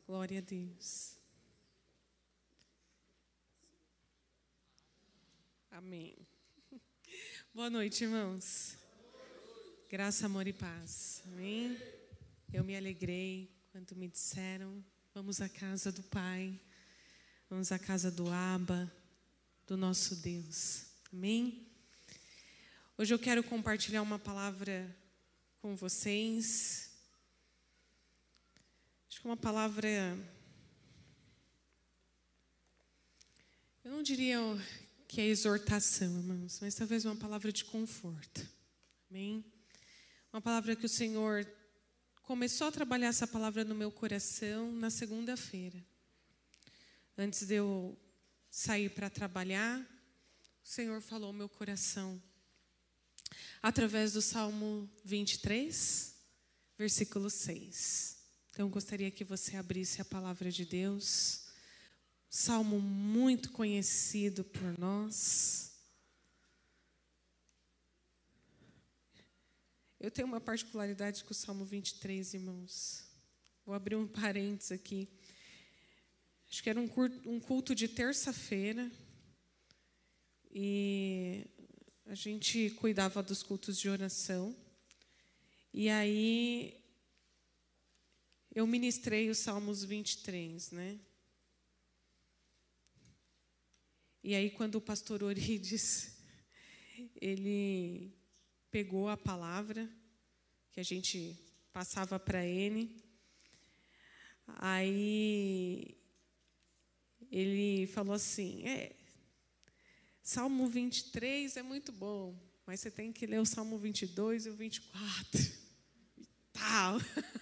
Glória a Deus. Amém. Boa noite, irmãos. Graça, amor e paz. Amém. Eu me alegrei quando me disseram: vamos à casa do Pai, vamos à casa do Abba, do nosso Deus. Amém. Hoje eu quero compartilhar uma palavra com vocês. Acho que é uma palavra, eu não diria que é exortação, irmãos, mas talvez uma palavra de conforto. Amém? Uma palavra que o Senhor começou a trabalhar essa palavra no meu coração na segunda-feira. Antes de eu sair para trabalhar, o Senhor falou ao meu coração através do Salmo 23, versículo 6. Então, eu gostaria que você abrisse a palavra de Deus. Salmo muito conhecido por nós. Eu tenho uma particularidade com o Salmo 23, irmãos. Vou abrir um parênteses aqui. Acho que era um culto de terça-feira. E a gente cuidava dos cultos de oração. E aí eu ministrei os Salmos 23, né? E aí, quando o pastor Orides, ele pegou a palavra que a gente passava para ele, aí ele falou assim: Salmo 23 é muito bom, mas você tem que ler o Salmo 22 e o 24 e tal.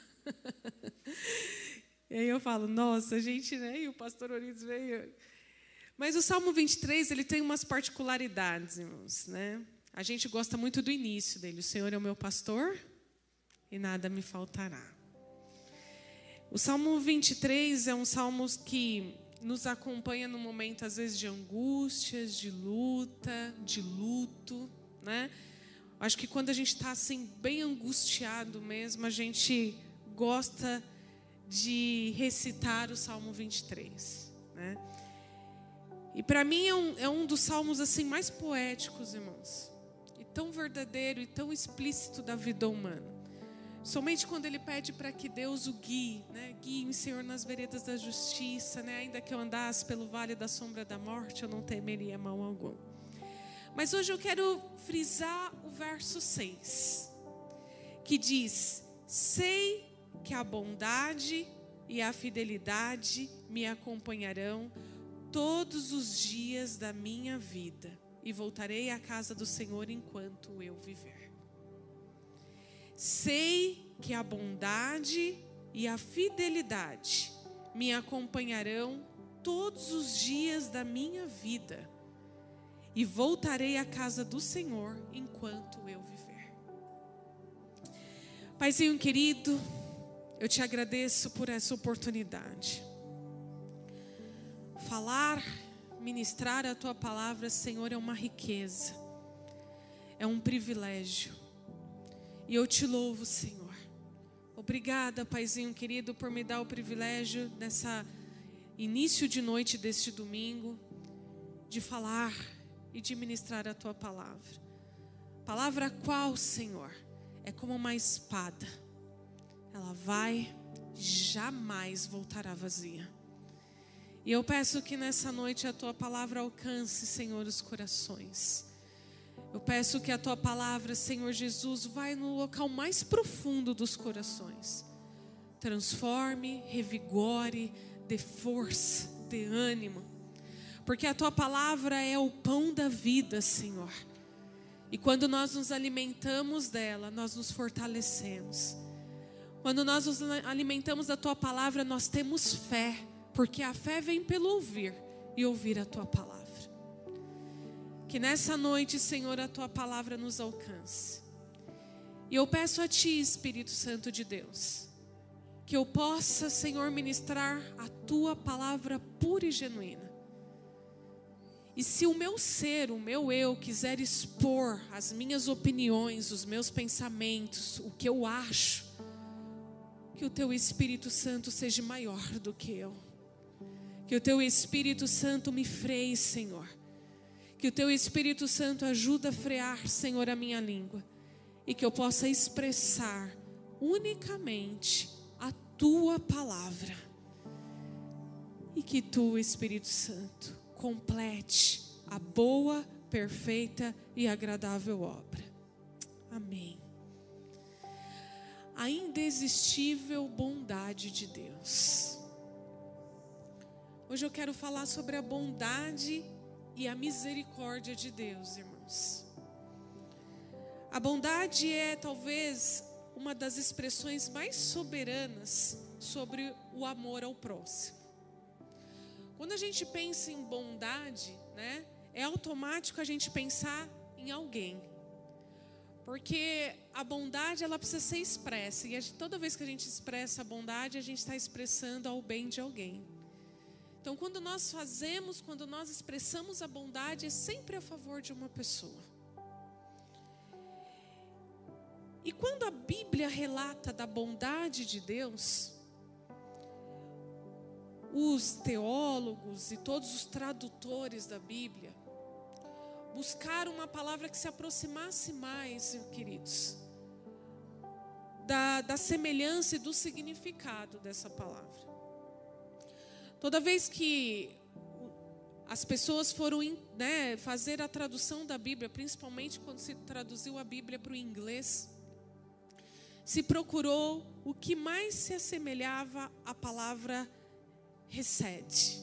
E aí eu falo, nossa, a gente, né? E o pastor Orides veio. Mas o Salmo 23, ele tem umas particularidades, irmãos, né? A gente gosta muito do início dele. O Senhor é o meu pastor e nada me faltará. O Salmo 23 é um salmo que nos acompanha no momento, às vezes, de angústias, de luta, de luto, né? Acho que quando a gente está assim, bem angustiado mesmo, a gente gosta de recitar o Salmo 23, né? E para mim é um dos salmos assim mais poéticos, irmãos, e tão verdadeiro e tão explícito da vida humana. Somente quando ele pede para que Deus o guie, né? Guie-me, Senhor, nas veredas da justiça, né? Ainda que eu andasse pelo vale da sombra da morte, eu não temeria mal algum. Mas hoje eu quero frisar o verso 6, que diz: sei que a bondade e a fidelidade me acompanharão todos os dias da minha vida, e voltarei à casa do Senhor enquanto eu viver. Sei que a bondade e a fidelidade me acompanharão todos os dias da minha vida, e voltarei à casa do Senhor enquanto eu viver. Paizinho querido, eu te agradeço por essa oportunidade. Falar, ministrar a tua palavra, Senhor, é uma riqueza, é um privilégio. E eu te louvo, Senhor. Obrigada, Paizinho querido, por me dar o privilégio nessa início de noite deste domingo, de falar e de ministrar a tua palavra. Palavra qual, Senhor, é como uma espada. Ela vai, jamais voltará vazia. E eu peço que nessa noite a tua palavra alcance, Senhor, os corações. Eu peço que a tua palavra, Senhor Jesus, vai no local mais profundo dos corações. Transforme, revigore, dê força, dê ânimo. Porque a tua palavra é o pão da vida, Senhor. E quando nós nos alimentamos dela, nós nos fortalecemos. Quando nós nos alimentamos da tua palavra, nós temos fé. Porque a fé vem pelo ouvir e ouvir a tua palavra. Que nessa noite, Senhor, a tua palavra nos alcance. E eu peço a ti, Espírito Santo de Deus, que eu possa, Senhor, ministrar a tua palavra pura e genuína. E se o meu ser, o meu eu, quiser expor as minhas opiniões, os meus pensamentos, o que eu acho, que o Teu Espírito Santo seja maior do que eu. Que o Teu Espírito Santo me freie, Senhor. Que o Teu Espírito Santo ajude a frear, Senhor, a minha língua. E que eu possa expressar unicamente a Tua palavra. E que Tu, Espírito Santo, complete a boa, perfeita e agradável obra. Amém. A indesistível bondade de Deus. Hoje eu quero falar sobre a bondade e a misericórdia de Deus, irmãos. A bondade é talvez uma das expressões mais soberanas sobre o amor ao próximo. Quando a gente pensa em bondade, né, é automático a gente pensar em alguém. Porque a bondade, ela precisa ser expressa. E toda vez que a gente expressa a bondade, a gente está expressando ao bem de alguém. Então, quando nós expressamos a bondade, é sempre a favor de uma pessoa. E quando a Bíblia relata da bondade de Deus, os teólogos e todos os tradutores da Bíblia buscar uma palavra que se aproximasse mais, queridos, da semelhança e do significado dessa palavra. Toda vez que as pessoas foram fazer a tradução da Bíblia, principalmente quando se traduziu a Bíblia para o inglês, se procurou o que mais se assemelhava à palavra Hesed.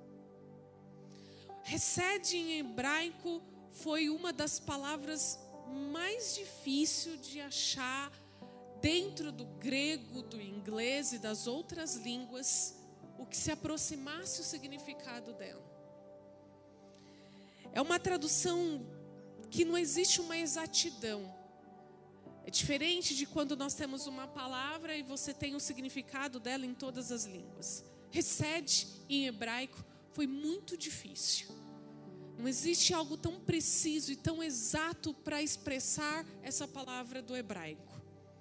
Hesed em hebraico foi uma das palavras mais difíceis de achar dentro do grego, do inglês e das outras línguas, o que se aproximasse o significado dela. É uma tradução que não existe uma exatidão. É diferente de quando nós temos uma palavra e você tem o significado dela em todas as línguas. Hesed em hebraico foi muito difícil. Não existe algo tão preciso e tão exato para expressar essa palavra do hebraico.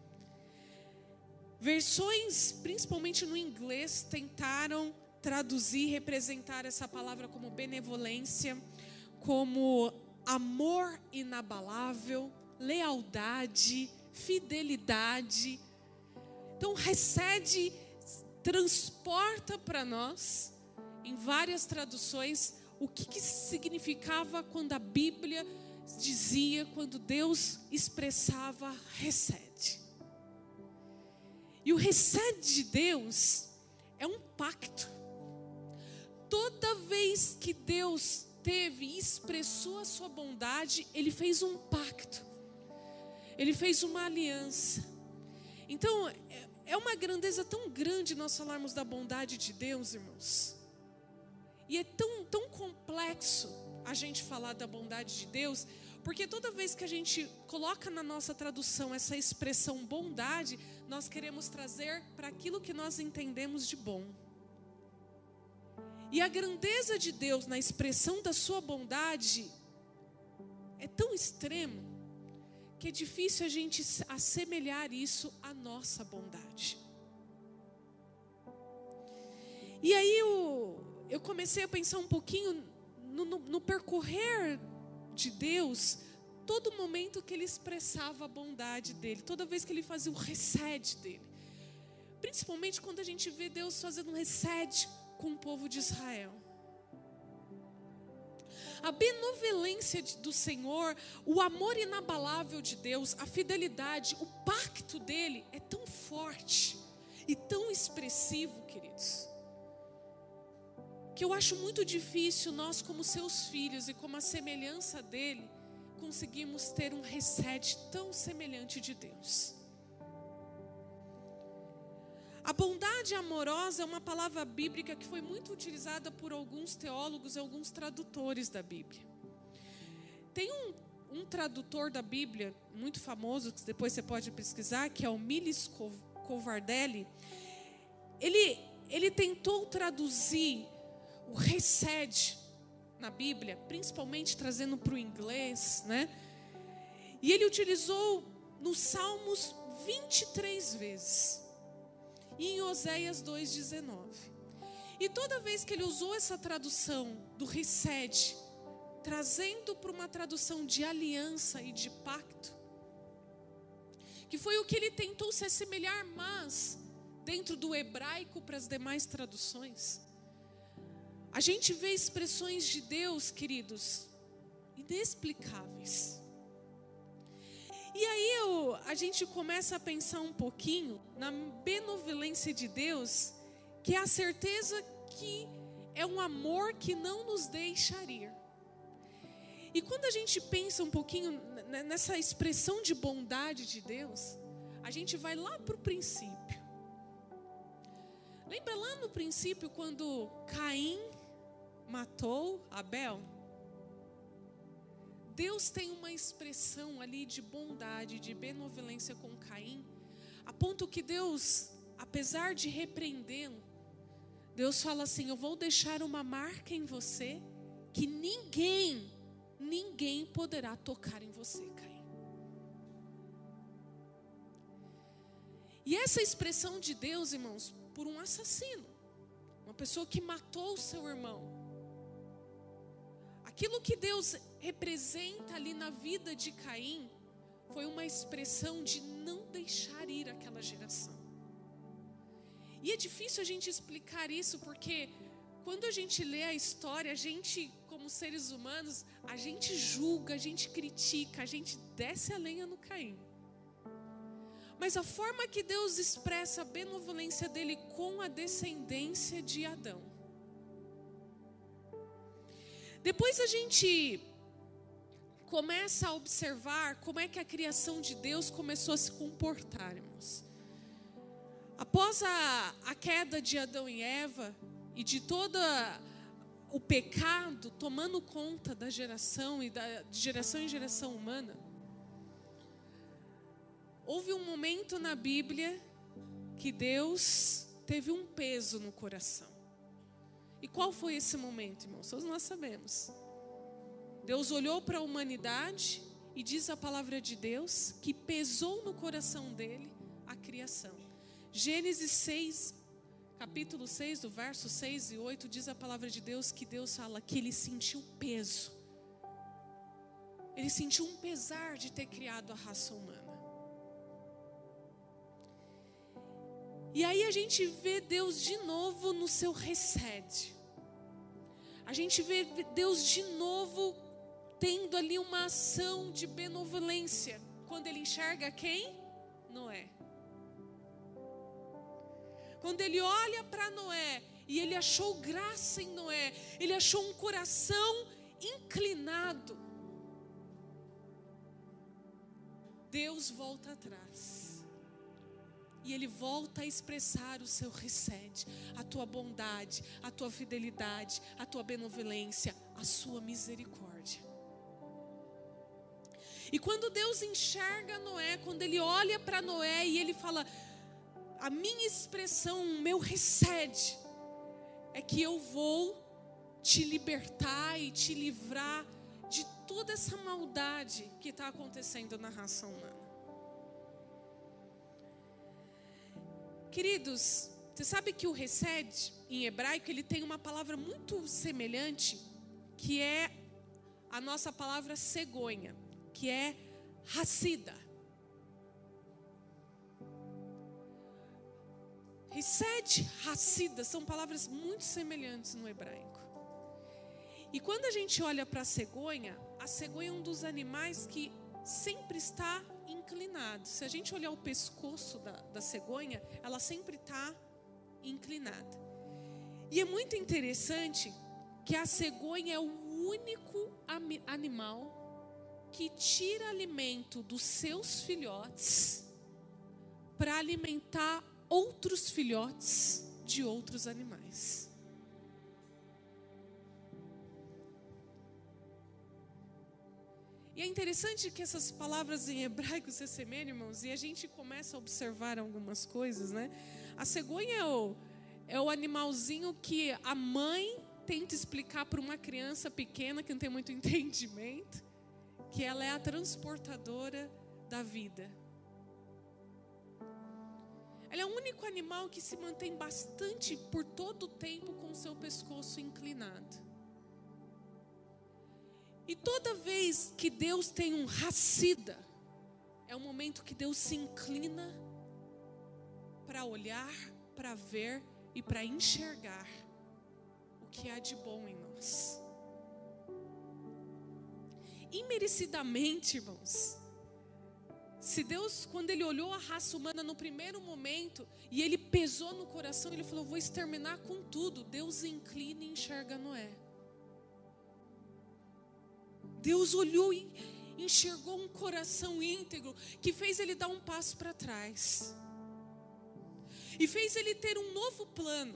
Versões, principalmente no inglês, tentaram traduzir, representar essa palavra como benevolência, como amor inabalável, lealdade, fidelidade. Então, Hesed transporta para nós, em várias traduções, o que significava quando a Bíblia dizia, quando Deus expressava Hesed. E o Hesed de Deus é um pacto. Toda vez que Deus e expressou a sua bondade, Ele fez um pacto. Ele fez uma aliança. Então, é uma grandeza tão grande nós falarmos da bondade de Deus, irmãos. E é tão complexo a gente falar da bondade de Deus, porque toda vez que a gente coloca na nossa tradução essa expressão bondade, nós queremos trazer para aquilo que nós entendemos de bom. E a grandeza de Deus na expressão da sua bondade é tão extremo que é difícil a gente assemelhar isso à nossa bondade. E aí eu comecei a pensar um pouquinho no percorrer de Deus, todo momento que Ele expressava a bondade dEle, toda vez que Ele fazia o Hesed dEle. Principalmente quando a gente vê Deus fazendo um Hesed com o povo de Israel. A benevolência do Senhor, o amor inabalável de Deus, a fidelidade, o pacto dEle é tão forte e tão expressivo, queridos, que eu acho muito difícil nós, como seus filhos e como a semelhança dEle, conseguimos ter um Hesed tão semelhante de Deus. A bondade amorosa é uma palavra bíblica que foi muito utilizada por alguns teólogos e alguns tradutores da Bíblia. Tem um tradutor da Bíblia muito famoso, que depois você pode pesquisar, que é o Miles Covardelli. Ele tentou traduzir o Hesed na Bíblia, principalmente trazendo para o inglês, né? E ele utilizou nos Salmos 23 vezes. e em Oséias 2,19. E toda vez que ele usou essa tradução do Hesed, trazendo para uma tradução de aliança e de pacto, que foi o que ele tentou se assemelhar mais dentro do hebraico para as demais traduções, a gente vê expressões de Deus, queridos, inexplicáveis. E aí a gente começa a pensar um pouquinho na benevolência de Deus, que é a certeza que é um amor que não nos deixa ir. E quando a gente pensa um pouquinho nessa expressão de bondade de Deus, a gente vai lá para o princípio. Lembra lá no princípio quando Caim matou Abel? Deus tem uma expressão ali de bondade, de benevolência com Caim, a ponto que Deus, apesar de repreendê-lo, Deus fala assim: eu vou deixar uma marca em você que ninguém poderá tocar em você, Caim. E essa expressão de Deus, irmãos, por um assassino, uma pessoa que matou o seu irmão, aquilo que Deus representa ali na vida de Caim foi uma expressão de não deixar ir aquela geração. E é difícil a gente explicar isso, porque quando a gente lê a história, a gente, como seres humanos, a gente julga, a gente critica, a gente desce a lenha no Caim. Mas a forma que Deus expressa a benevolência dele com a descendência de Adão. Depois a gente começa a observar como é que a criação de Deus começou a se comportar, irmãos. Após a queda de Adão e Eva e de todo o pecado tomando conta da geração e de geração em geração humana, houve um momento na Bíblia que Deus teve um peso no coração. E qual foi esse momento, irmãos? Todos nós sabemos. Deus olhou para a humanidade e diz a palavra de Deus que pesou no coração dele a criação. Gênesis 6, capítulo 6, do verso 6 e 8, diz a palavra de Deus que Deus fala que ele sentiu peso. Ele sentiu um pesar de ter criado a raça humana. E aí a gente vê Deus de novo no seu Hesed. A gente vê Deus de novo tendo ali uma ação de benevolência. Quando ele enxerga quem? Noé. Quando ele olha para Noé e ele achou graça em Noé, ele achou um coração inclinado, Deus volta atrás. E ele volta a expressar o seu Hesed, a tua bondade, a tua fidelidade, a tua benevolência, a sua misericórdia. E quando Deus enxerga Noé, quando ele olha para Noé e ele fala: a minha expressão, o meu Hesed, é que eu vou te libertar e te livrar de toda essa maldade que está acontecendo na raça humana. Queridos, você sabe que o Hesed, em hebraico, ele tem uma palavra muito semelhante, que é a nossa palavra cegonha, que é Hassida. Hesed, Hassida, são palavras muito semelhantes no hebraico. E quando a gente olha para a cegonha é um dos animais que sempre está inclinado. Se a gente olhar o pescoço da cegonha, ela sempre está inclinada. E é muito interessante que a cegonha é o único animal que tira alimento dos seus filhotes para alimentar outros filhotes de outros animais. E é interessante que essas palavras em hebraico se assemelham, irmãos, e a gente começa a observar algumas coisas, né? A cegonha é o animalzinho que a mãe tenta explicar para uma criança pequena que não tem muito entendimento, que ela é a transportadora da vida. Ela é o único animal que se mantém bastante por todo o tempo com o seu pescoço inclinado. E toda vez que Deus tem um racida, é o momento que Deus se inclina para olhar, para ver e para enxergar o que há de bom em nós. Imerecidamente, irmãos, se Deus, quando Ele olhou a raça humana no primeiro momento, e Ele pesou no coração, Ele falou, vou exterminar com tudo. Deus inclina e enxerga Noé. Deus olhou e enxergou um coração íntegro, que fez ele dar um passo para trás. E fez ele ter um novo plano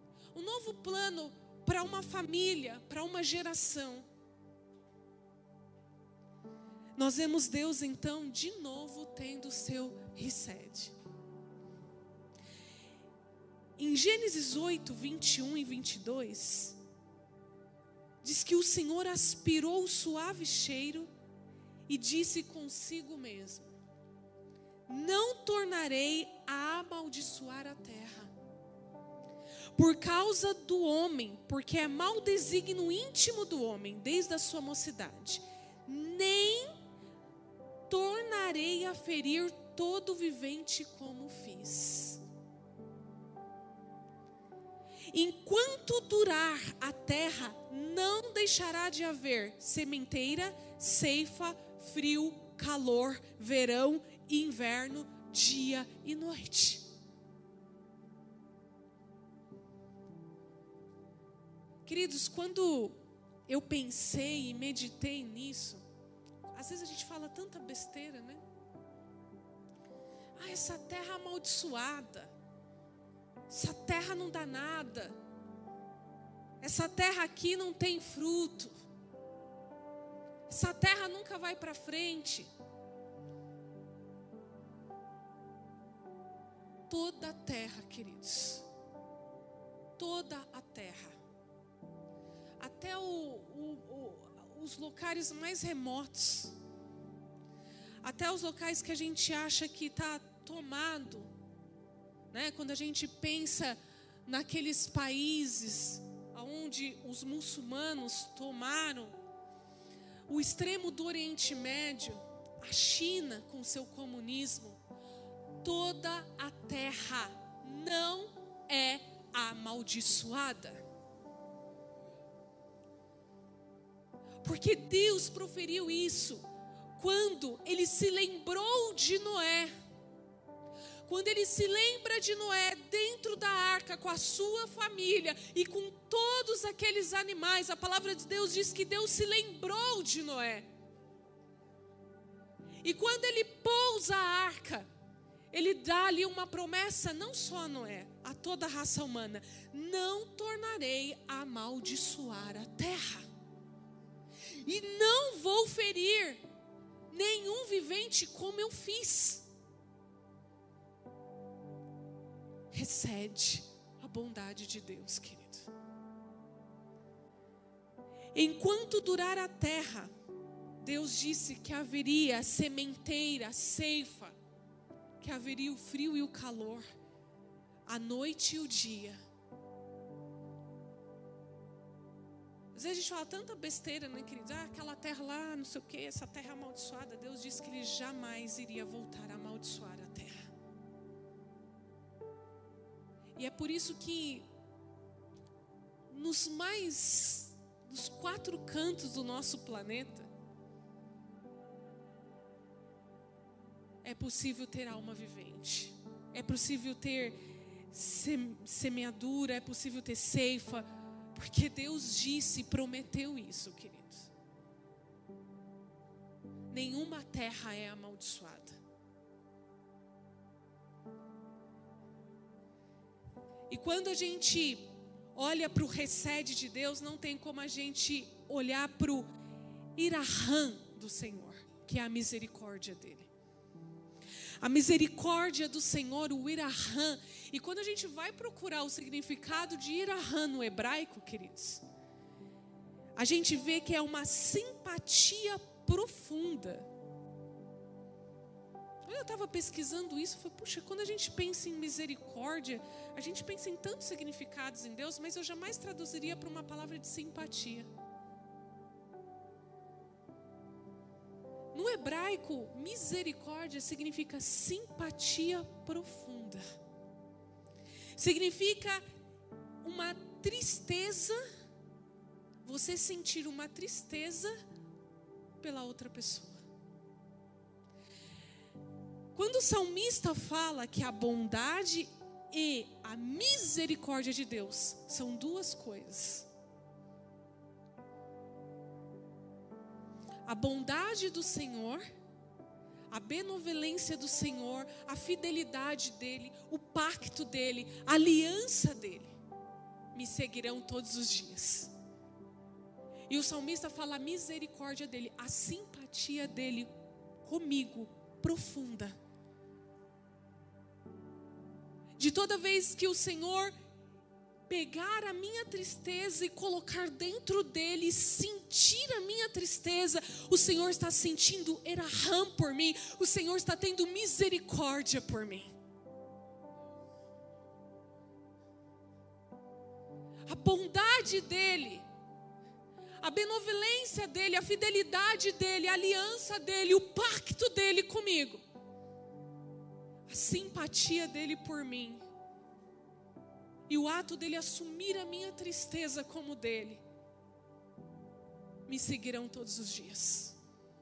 para uma família, para uma geração. Nós vemos Deus então de novo tendo o seu reset. Em Gênesis 8, 21 e 22, diz que o Senhor aspirou o suave cheiro e disse consigo mesmo: não tornarei a amaldiçoar a terra por causa do homem, porque é mau desígnio íntimo do homem desde a sua mocidade, nem tornarei a ferir todo vivente como fiz. Enquanto durar a terra, não deixará de haver sementeira, ceifa, frio, calor, verão e inverno, dia e noite. Queridos, quando eu pensei e meditei nisso, às vezes a gente fala tanta besteira, né? Ah, essa terra amaldiçoada, essa terra não dá nada, essa terra aqui não tem fruto, essa terra nunca vai para frente. Toda a terra, queridos, toda a terra, até os locais mais remotos, até os locais que a gente acha que está tomado, né? Quando a gente pensa naqueles países onde os muçulmanos tomaram, o extremo do Oriente Médio, a China com seu comunismo, toda a terra não é amaldiçoada. Porque Deus proferiu isso quando Ele se lembrou de Noé. Quando Ele se lembra de Noé dentro da arca com a sua família e com todos aqueles animais, a palavra de Deus diz que Deus se lembrou de Noé. E quando Ele pousa a arca, Ele dá ali uma promessa não só a Noé, a toda a raça humana: não tornarei a amaldiçoar a terra. E não vou ferir nenhum vivente como eu fiz. Recebe a bondade de Deus, querido. Enquanto durar a terra, Deus disse que haveria sementeira, ceifa, que haveria o frio e o calor, a noite e o dia. Às vezes a gente fala tanta besteira, né, queridos? Ah, aquela terra lá, não sei o que, essa terra amaldiçoada. Deus disse que Ele jamais iria voltar a amaldiçoar a terra. E é por isso que nos 4 cantos do nosso planeta é possível ter alma vivente, é possível ter semeadura, é possível ter ceifa, porque Deus disse e prometeu isso, queridos. Nenhuma terra é amaldiçoada. E quando a gente olha para o recede de Deus, não tem como a gente olhar para o irahã do Senhor, que é a misericórdia dele. A misericórdia do Senhor, o irahã. E quando a gente vai procurar o significado de irahã no hebraico, queridos, a gente vê que é uma simpatia profunda. Eu estava pesquisando isso, falei, puxa, quando a gente pensa em misericórdia, a gente pensa em tantos significados em Deus, mas eu jamais traduziria para uma palavra de simpatia. No hebraico, misericórdia significa simpatia profunda. Significa uma tristeza, você sentir uma tristeza pela outra pessoa. Quando o salmista fala que a bondade e a misericórdia de Deus são duas coisas. A bondade do Senhor, a benevolência do Senhor, a fidelidade dEle, o pacto dEle, a aliança dEle, me seguirão todos os dias. E o salmista fala a misericórdia dEle, a simpatia dEle comigo, profunda. De toda vez que o Senhor pegar a minha tristeza e colocar dentro dele, sentir a minha tristeza, o Senhor está sentindo eraham por mim, o Senhor está tendo misericórdia por mim. A bondade dele, a benevolência dele, a fidelidade dele, a aliança dele, o pacto dele comigo, a simpatia dele por mim e o ato dele assumir a minha tristeza como dele, me seguirão todos os dias.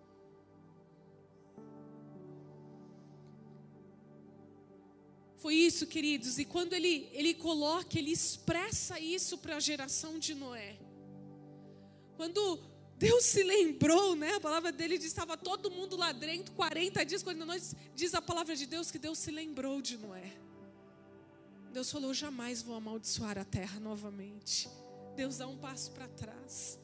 Foi isso, queridos, e quando ele coloca, ele expressa isso para a geração de Noé. Quando Deus se lembrou, né? A palavra dele diz, estava todo mundo lá dentro, 40 dias, quando nós diz a palavra de Deus que Deus se lembrou de Noé. Deus falou, jamais vou amaldiçoar a terra novamente. Deus dá um passo para trás.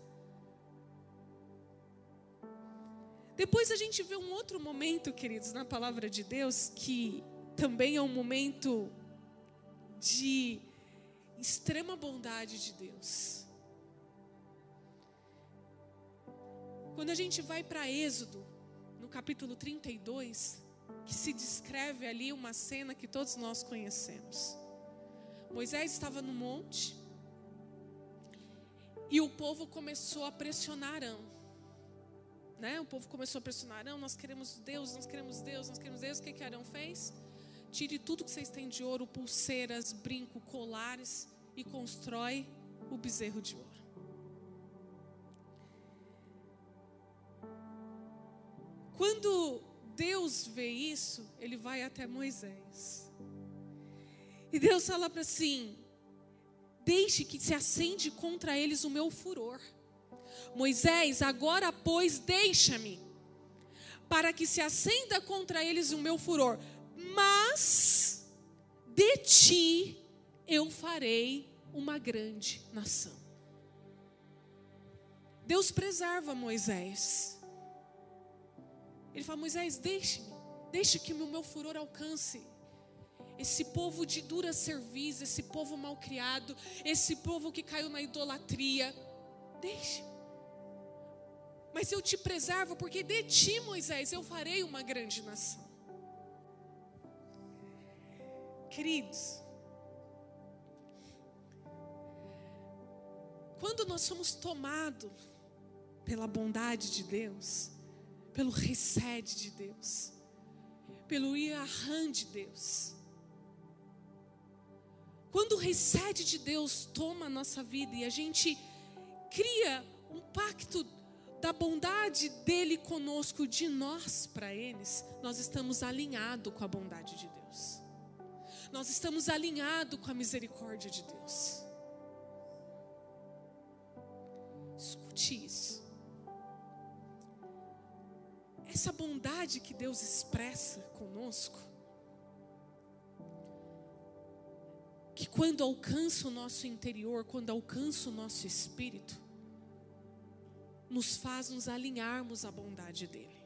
Depois a gente vê um outro momento, queridos, na palavra de Deus, que também é um momento de extrema bondade de Deus. Quando a gente vai para Êxodo, no capítulo 32, que se descreve ali uma cena que todos nós conhecemos. Moisés estava no monte e o povo começou a pressionar Arão. Né? O povo começou a pressionar Arão, nós queremos Deus, nós queremos Deus, nós queremos Deus. O que Arão fez? Tire tudo que vocês têm de ouro, pulseiras, brinco, colares e constrói o bezerro de ouro. Quando Deus vê isso, ele vai até Moisés. E Deus fala para assim, deixe que se acende contra eles o meu furor. Moisés, agora pois deixa-me, para que se acenda contra eles o meu furor. Mas de ti eu farei uma grande nação. Deus preserva Moisés. Ele fala, Moisés, deixe que o meu furor alcance esse povo de dura cerviz, esse povo malcriado, esse povo que caiu na idolatria. Deixe. Mas eu te preservo, porque de ti, Moisés, eu farei uma grande nação. Queridos, quando nós somos tomados pela bondade de Deus, pelo recede de Deus, pelo iraham de Deus, quando o recede de Deus toma a nossa vida e a gente cria um pacto da bondade dele conosco, de nós para eles, nós estamos alinhados com a bondade de Deus. Nós estamos alinhados com a misericórdia de Deus. Escute isso. Essa bondade que Deus expressa conosco, que quando alcança o nosso interior, quando alcança o nosso espírito, nos faz nos alinharmos à bondade dele.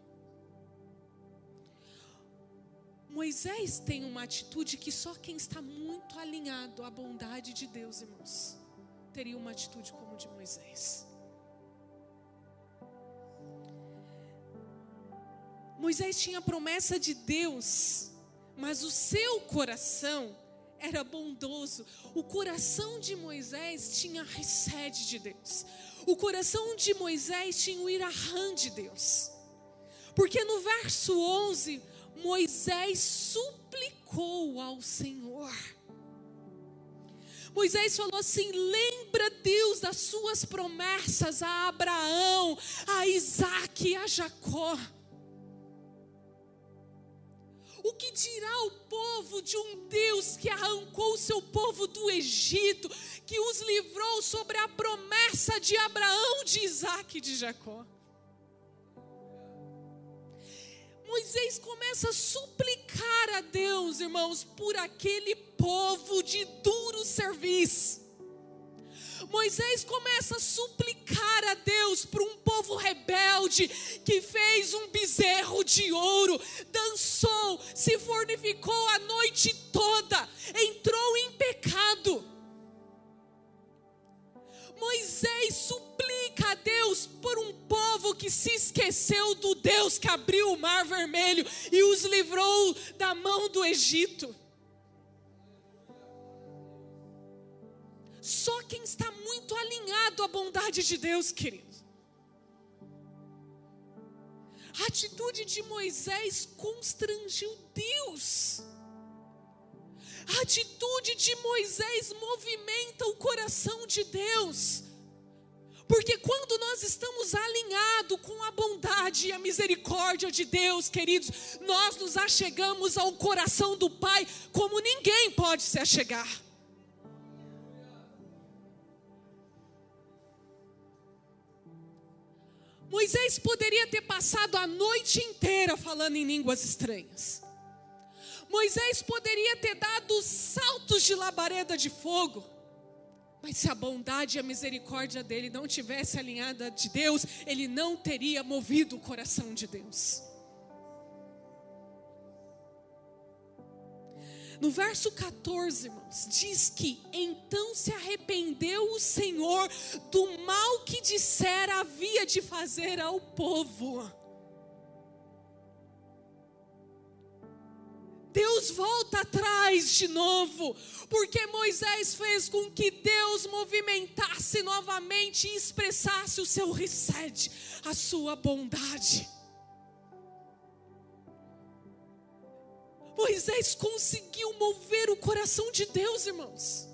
Moisés tem uma atitude que só quem está muito alinhado à bondade de Deus, irmãos, teria uma atitude como a de Moisés. Moisés tinha a promessa de Deus, mas o seu coração era bondoso. O coração de Moisés tinha receio de Deus. O coração de Moisés tinha o irahã de Deus. Porque no verso 11, Moisés suplicou ao Senhor. Moisés falou assim: lembra, Deus, das suas promessas a Abraão, a Isaque e a Jacó. O que dirá o povo de um Deus que arrancou o seu povo do Egito, que os livrou sobre a promessa de Abraão, de Isaque e de Jacó? Moisés começa a suplicar a Deus, irmãos, por aquele povo de duro serviço. Moisés começa a suplicar a Deus por um povo rebelde que fez um bezerro de ouro, dançou, se fornificou a noite toda, entrou em pecado. Moisés suplica a Deus por um povo que se esqueceu do Deus que abriu o mar vermelho e os livrou da mão do Egito. Só quem está muito alinhado à bondade de Deus, querido. A atitude de Moisés constrangiu Deus. A atitude de Moisés movimenta o coração de Deus. Porque quando nós estamos alinhados com a bondade e a misericórdia de Deus, queridos, nós nos achegamos ao coração do Pai como ninguém pode se achegar. Moisés poderia ter passado a noite inteira falando em línguas estranhas. Moisés poderia ter dado saltos de labareda de fogo. Mas se a bondade e a misericórdia dele não tivesse alinhada de Deus, ele não teria movido o coração de Deus. No verso 14, irmãos, diz que então se arrependeu o Senhor do mal que dissera havia de fazer ao povo. Deus volta atrás de novo, porque Moisés fez com que Deus movimentasse novamente e expressasse o seu recede, a sua bondade. Moisés conseguiu mover o coração de Deus, irmãos.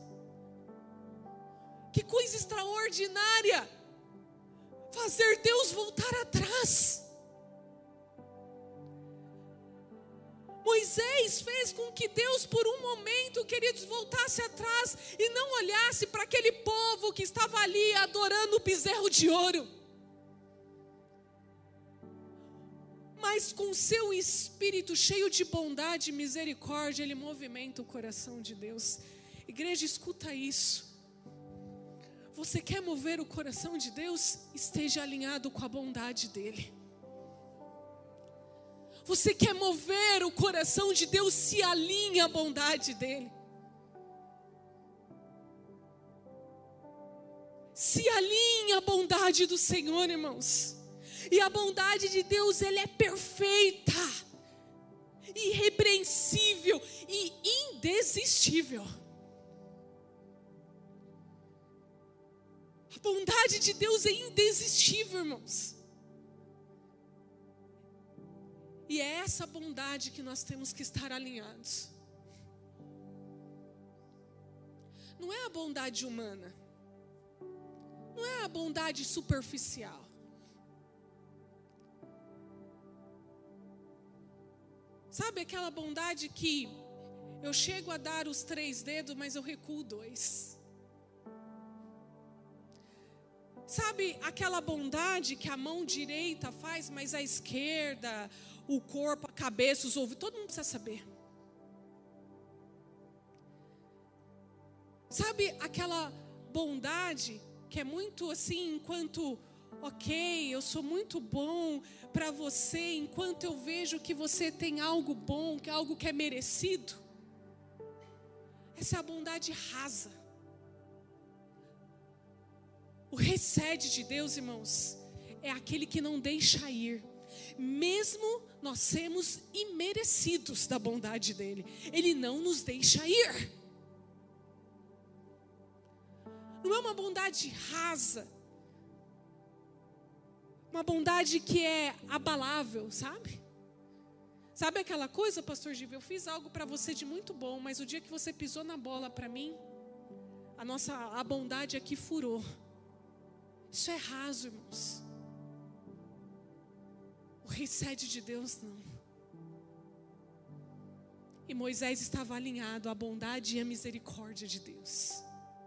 Que coisa extraordinária! Fazer Deus voltar atrás. Moisés fez com que Deus, por um momento, queridos, voltasse atrás e não olhasse para aquele povo que estava ali adorando o bezerro de ouro. Mas com seu espírito cheio de bondade e misericórdia, ele movimenta o coração de Deus. Igreja, escuta isso. Você quer mover o coração de Deus? Esteja alinhado com a bondade dele. Você quer mover o coração de Deus? Se alinhe à bondade dele. Se alinhe à bondade do Senhor, irmãos. E a bondade de Deus, ela é perfeita, irrepreensível e indesistível. A bondade de Deus é indesistível, irmãos. E é essa bondade que nós temos que estar alinhados. Não é a bondade humana. Não é a bondade superficial. Sabe aquela bondade que eu chego a dar os 3 dedos, mas eu recuo 2? Sabe aquela bondade que a mão direita faz, mas a esquerda, o corpo, a cabeça, os ouvidos, todo mundo precisa saber. Sabe aquela bondade que é muito assim, enquanto, ok, eu sou muito bom para você, enquanto eu vejo que você tem algo bom, que algo que é merecido. Essa é a bondade rasa. O recede de Deus, irmãos, é aquele que não deixa ir, Mesmo nós sermos imerecidos da bondade dele, ele não nos deixa ir. Não é uma bondade rasa, uma bondade que é abalável, sabe? Sabe aquela coisa, pastor Giva, eu fiz algo para você de muito bom, mas o dia que você pisou na bola para mim, a bondade aqui furou. Isso é raso, irmãos. O recede de Deus não. E Moisés estava alinhado à bondade e à misericórdia de Deus.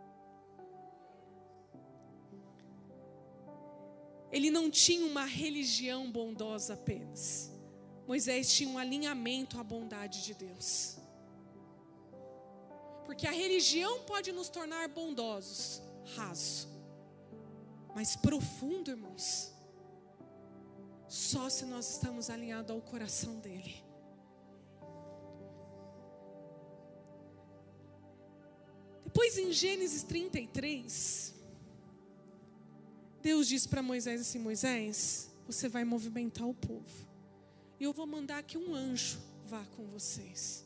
Ele não tinha uma religião bondosa apenas. Moisés tinha um alinhamento à bondade de Deus. Porque a religião pode nos tornar bondosos, raso. Mas profundo, irmãos, só se nós estamos alinhados ao coração dele. Depois em Gênesis 33, Deus diz para Moisés assim: Moisés, você vai movimentar o povo. E eu vou mandar que um anjo vá com vocês.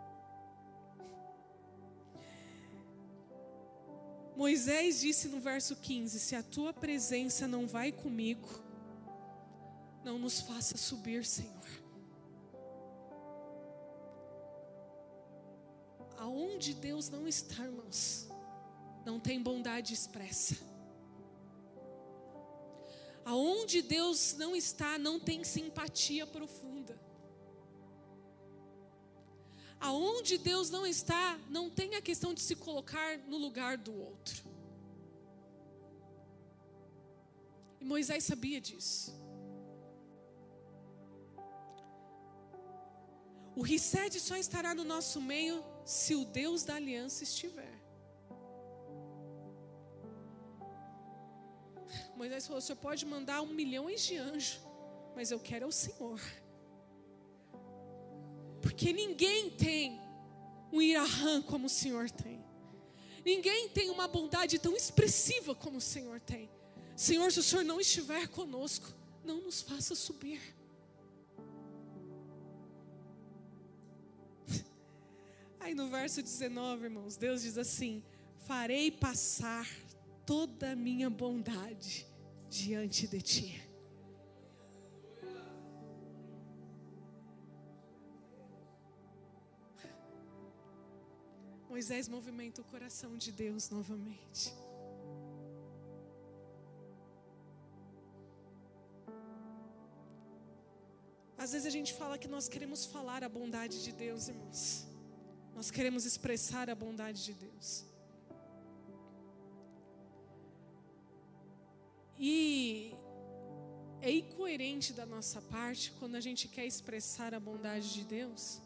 Moisés disse no verso 15: se a tua presença não vai comigo, não nos faça subir, Senhor. Aonde Deus não está, irmãos, não tem bondade expressa. Aonde Deus não está, não tem simpatia profunda. Aonde Deus não está, não tem a questão de se colocar no lugar do outro. E Moisés sabia disso. O Rised só estará no nosso meio se o Deus da aliança estiver. Moisés falou: o Senhor pode mandar 1 milhão de anjos, mas eu quero é o Senhor. Porque ninguém tem um irahã como o Senhor tem. Ninguém tem uma bondade tão expressiva como o Senhor tem. Senhor, se o Senhor não estiver conosco, não nos faça subir. Aí no verso 19, irmãos, Deus diz assim: farei passar toda a minha bondade diante de ti. Moisés movimenta o coração de Deus novamente. Às vezes a gente fala que nós queremos falar a bondade de Deus, irmãos. Nós queremos expressar a bondade de Deus. E é incoerente da nossa parte quando a gente quer expressar a bondade de Deus,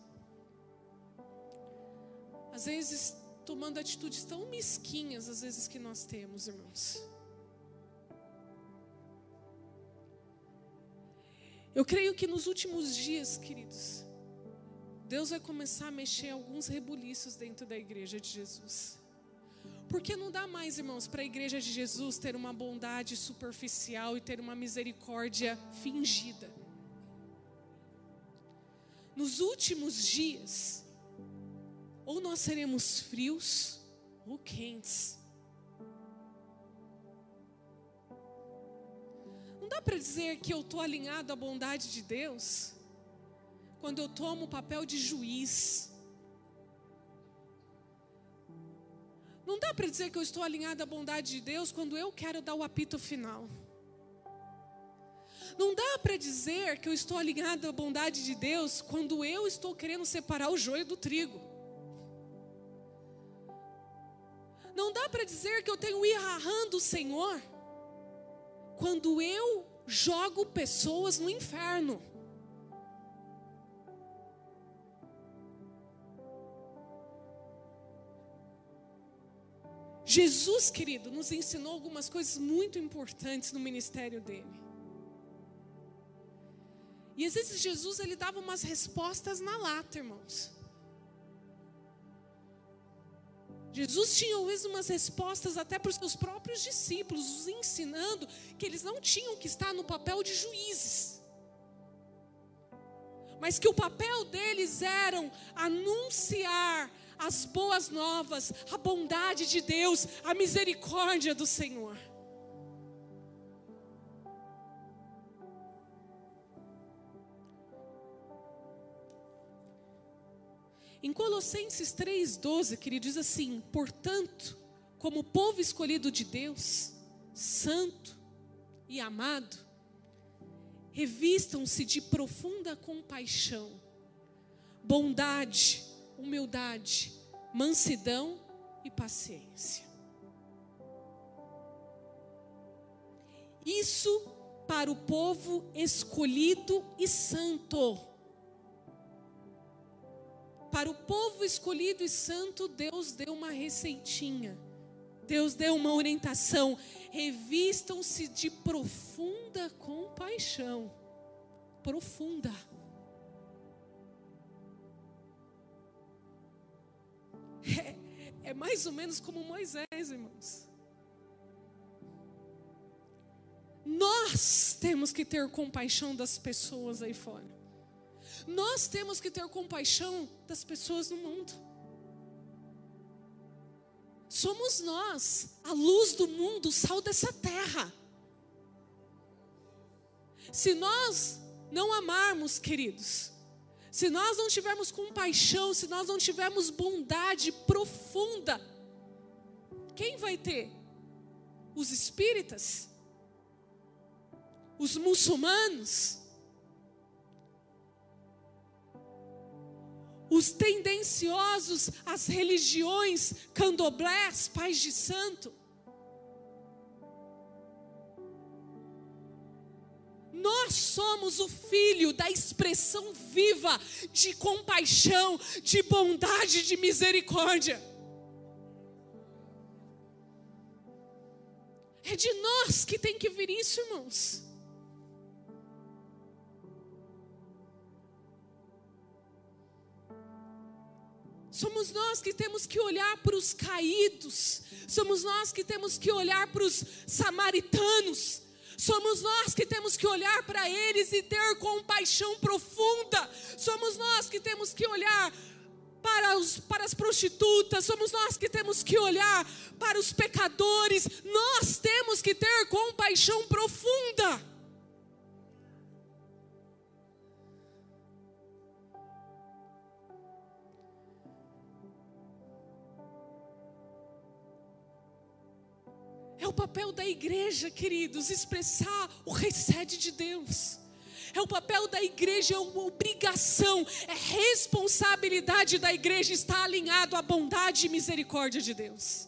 às vezes tomando atitudes tão mesquinhas, às vezes que nós temos, irmãos. Eu creio que nos últimos dias, queridos, Deus vai começar a mexer alguns rebuliços dentro da igreja de Jesus. Porque não dá mais, irmãos, para a igreja de Jesus ter uma bondade superficial e ter uma misericórdia fingida. Nos últimos dias, ou nós seremos frios ou quentes. Não dá para dizer que eu estou alinhado à bondade de Deus quando eu tomo o papel de juiz. Não dá para dizer que eu estou alinhado à bondade de Deus quando eu quero dar o apito final. Não dá para dizer que eu estou alinhado à bondade de Deus quando eu estou querendo separar o joio do trigo. Não dá para dizer que eu tenho o irahã do Senhor quando eu jogo pessoas no inferno. Jesus, querido, nos ensinou algumas coisas muito importantes no ministério dele. E às vezes Jesus, ele dava umas respostas na lata, irmãos. Jesus tinha às vezes umas respostas até para os seus próprios discípulos, os ensinando que eles não tinham que estar no papel de juízes. mas que o papel deles era anunciar as boas novas, a bondade de Deus, a misericórdia do Senhor. Em Colossenses 3,12, que ele diz assim: portanto, como povo escolhido de Deus, santo e amado, revistam-se de profunda compaixão, bondade, humildade, mansidão e paciência. Isso para o povo escolhido e santo. Para o povo escolhido e santo, Deus deu uma receitinha. Deus deu uma orientação. Revistam-se de profunda compaixão. Profunda. É mais ou menos como Moisés, irmãos. Nós temos que ter compaixão das pessoas aí fora. Nós temos que ter compaixão das pessoas no mundo. Somos nós, a luz do mundo, o sal dessa terra. Se nós não amarmos, queridos, se nós não tivermos compaixão, se nós não tivermos bondade profunda, quem vai ter? Os espíritas? Os muçulmanos? Os tendenciosos às religiões, candomblés, pais de santo? Nós somos o filho da expressão viva de compaixão, de bondade, de misericórdia. É de nós que tem que vir isso, irmãos. Somos nós que temos que olhar para os caídos. Somos nós que temos que olhar para os samaritanos. Somos nós que temos que olhar para eles e ter compaixão profunda. Somos nós que temos que olhar para as prostitutas. Somos nós que temos que olhar para os pecadores. Nós temos que ter compaixão profunda. É o papel da igreja, queridos, expressar o recede de Deus. É o papel da igreja, é uma obrigação, é responsabilidade da igreja estar alinhado à bondade e misericórdia de Deus.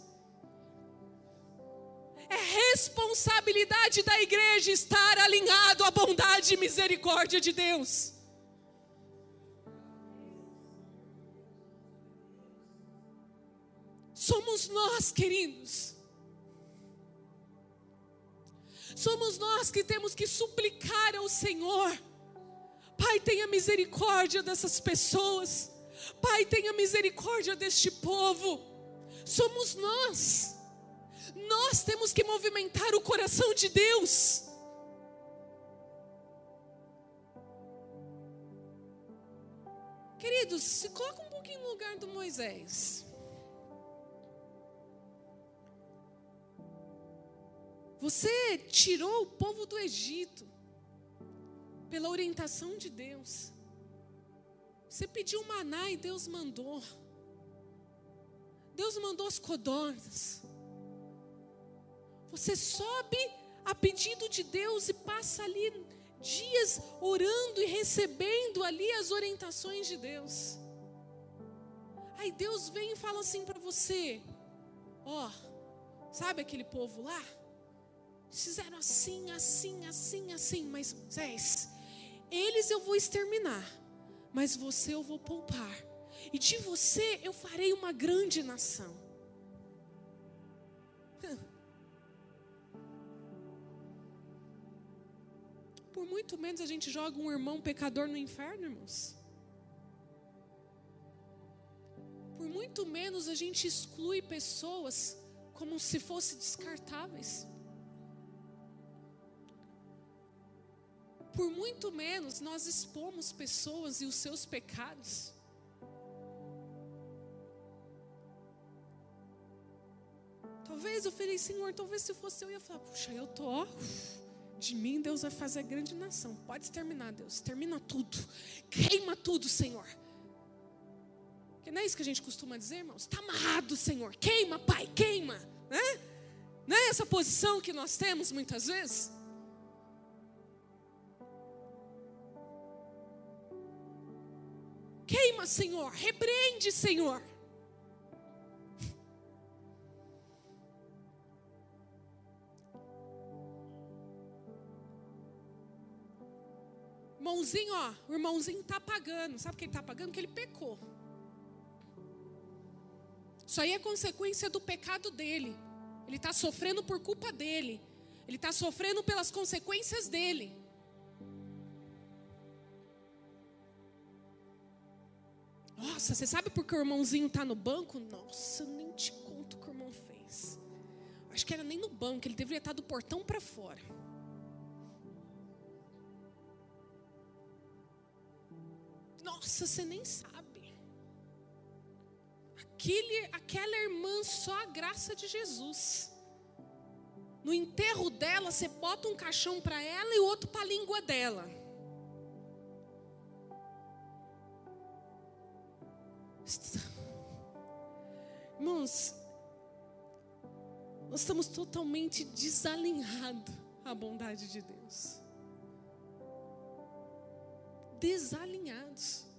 É responsabilidade da igreja estar alinhado à bondade e misericórdia de Deus. Somos nós, queridos. Somos nós que temos que suplicar ao Senhor. Pai, tenha misericórdia dessas pessoas. Pai, tenha misericórdia deste povo. Somos nós. Nós temos que movimentar o coração de Deus. Queridos, se coloca um pouquinho no lugar do Moisés. Você tirou o povo do Egito pela orientação de Deus. Você pediu maná e Deus mandou. Deus mandou as codornas. Você sobe a pedido de Deus e passa ali dias orando e recebendo ali as orientações de Deus. Aí Deus vem e fala assim para você: ó, sabe aquele povo lá? Fizeram assim, assim, assim, assim. Mas Moisés, eles eu vou exterminar, mas você eu vou poupar. E de você eu farei uma grande nação. Por muito menos a gente joga um irmão pecador no inferno, irmãos. Por muito menos a gente exclui pessoas como se fossem descartáveis. por muito menos nós expomos pessoas e os seus pecados. Talvez eu falei, Senhor, talvez se fosse eu ia falar, puxa, eu tô, ó, de mim Deus vai fazer grande nação. Pode terminar, Deus, termina tudo, queima tudo, Senhor. Porque não é isso que a gente costuma dizer, irmãos? Está amarrado, Senhor, queima, Pai, queima, né? Não é essa posição que nós temos muitas vezes? Queima, Senhor, repreende, Senhor. Irmãozinho, ó, o irmãozinho está pagando. Sabe o que ele está pagando? Porque ele pecou. Isso aí é consequência do pecado dele. Ele está sofrendo por culpa dele. Ele está sofrendo pelas consequências dele. Nossa, você sabe por que o irmãozinho está no banco? Nossa, eu nem te conto o que o irmão fez. Acho que era nem no banco, ele deveria estar do portão para fora. Nossa, você nem sabe. Aquela irmã, só a graça de Jesus. No enterro dela, você bota um caixão para ela e outro para a língua dela. Irmãos, nós estamos totalmente desalinhados à bondade de Deus. Desalinhados.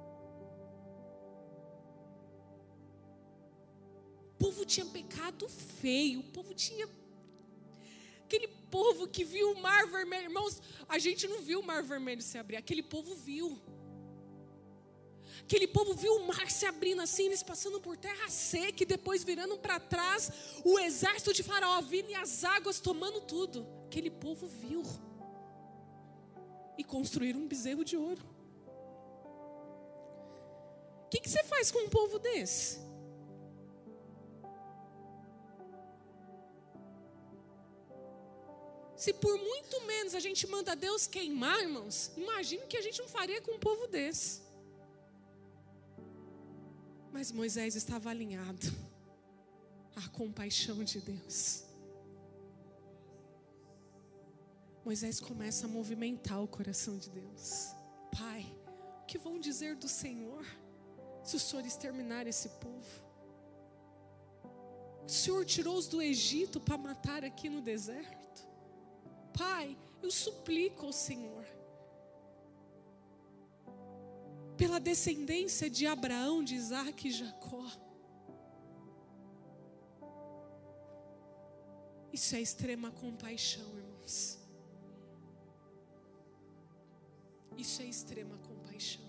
O povo tinha pecado feio. O povo tinha... Aquele povo que viu o mar vermelho. Irmãos, a gente não viu o mar vermelho se abrir. Aquele povo viu. Aquele povo viu o mar se abrindo assim, eles passando por terra seca e depois virando para trás, o exército de Faraó vindo e as águas tomando tudo. Aquele povo viu. E construíram um bezerro de ouro. O que você faz com um povo desse? Se por muito menos a gente manda Deus queimar, irmãos, imagine o que a gente não faria com um povo desse. Mas Moisés estava alinhado à compaixão de Deus. Moisés começa a movimentar o coração de Deus. Pai, o que vão dizer do Senhor se o Senhor exterminar esse povo? O Senhor tirou-os do Egito para matar aqui no deserto. Pai, eu suplico ao Senhor, pela descendência de Abraão, de Isaac e Jacó. Isso é extrema compaixão, irmãos. Isso é extrema compaixão.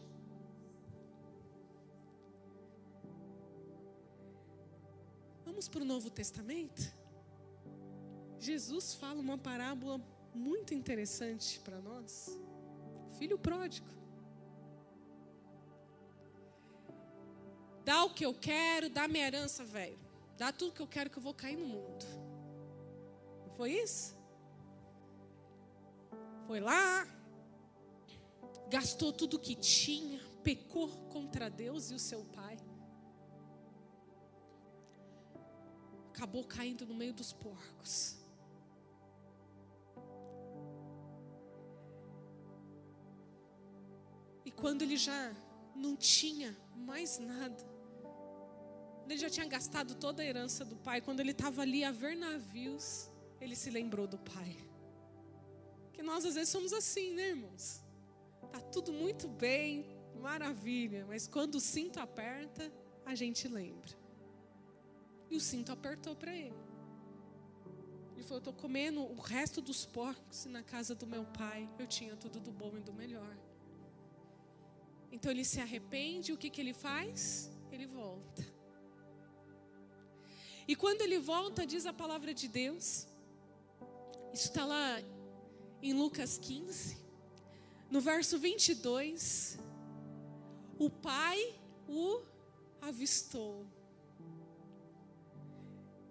Vamos para o Novo Testamento? Jesus fala uma parábola muito interessante para nós. Filho pródigo. Dá o que eu quero, dá minha herança, velho. Dá tudo que eu quero que eu vou cair no mundo. Não foi isso? Foi lá, gastou tudo que tinha, pecou contra Deus e o seu pai. Acabou caindo no meio dos porcos. E quando ele já não tinha mais nada, ele já tinha gastado toda a herança do pai, quando ele estava ali a ver navios, ele se lembrou do pai. Que nós às vezes somos assim, né, irmãos? Tá tudo muito bem, maravilha, mas quando o cinto aperta, a gente lembra. E o cinto apertou para ele. Ele falou, eu estou comendo o resto dos porcos e na casa do meu pai eu tinha tudo do bom e do melhor. Então ele se arrepende, o que ele faz? Ele volta. E quando ele volta, diz a palavra de Deus, isso está lá em Lucas 15, no verso 22, o pai o avistou.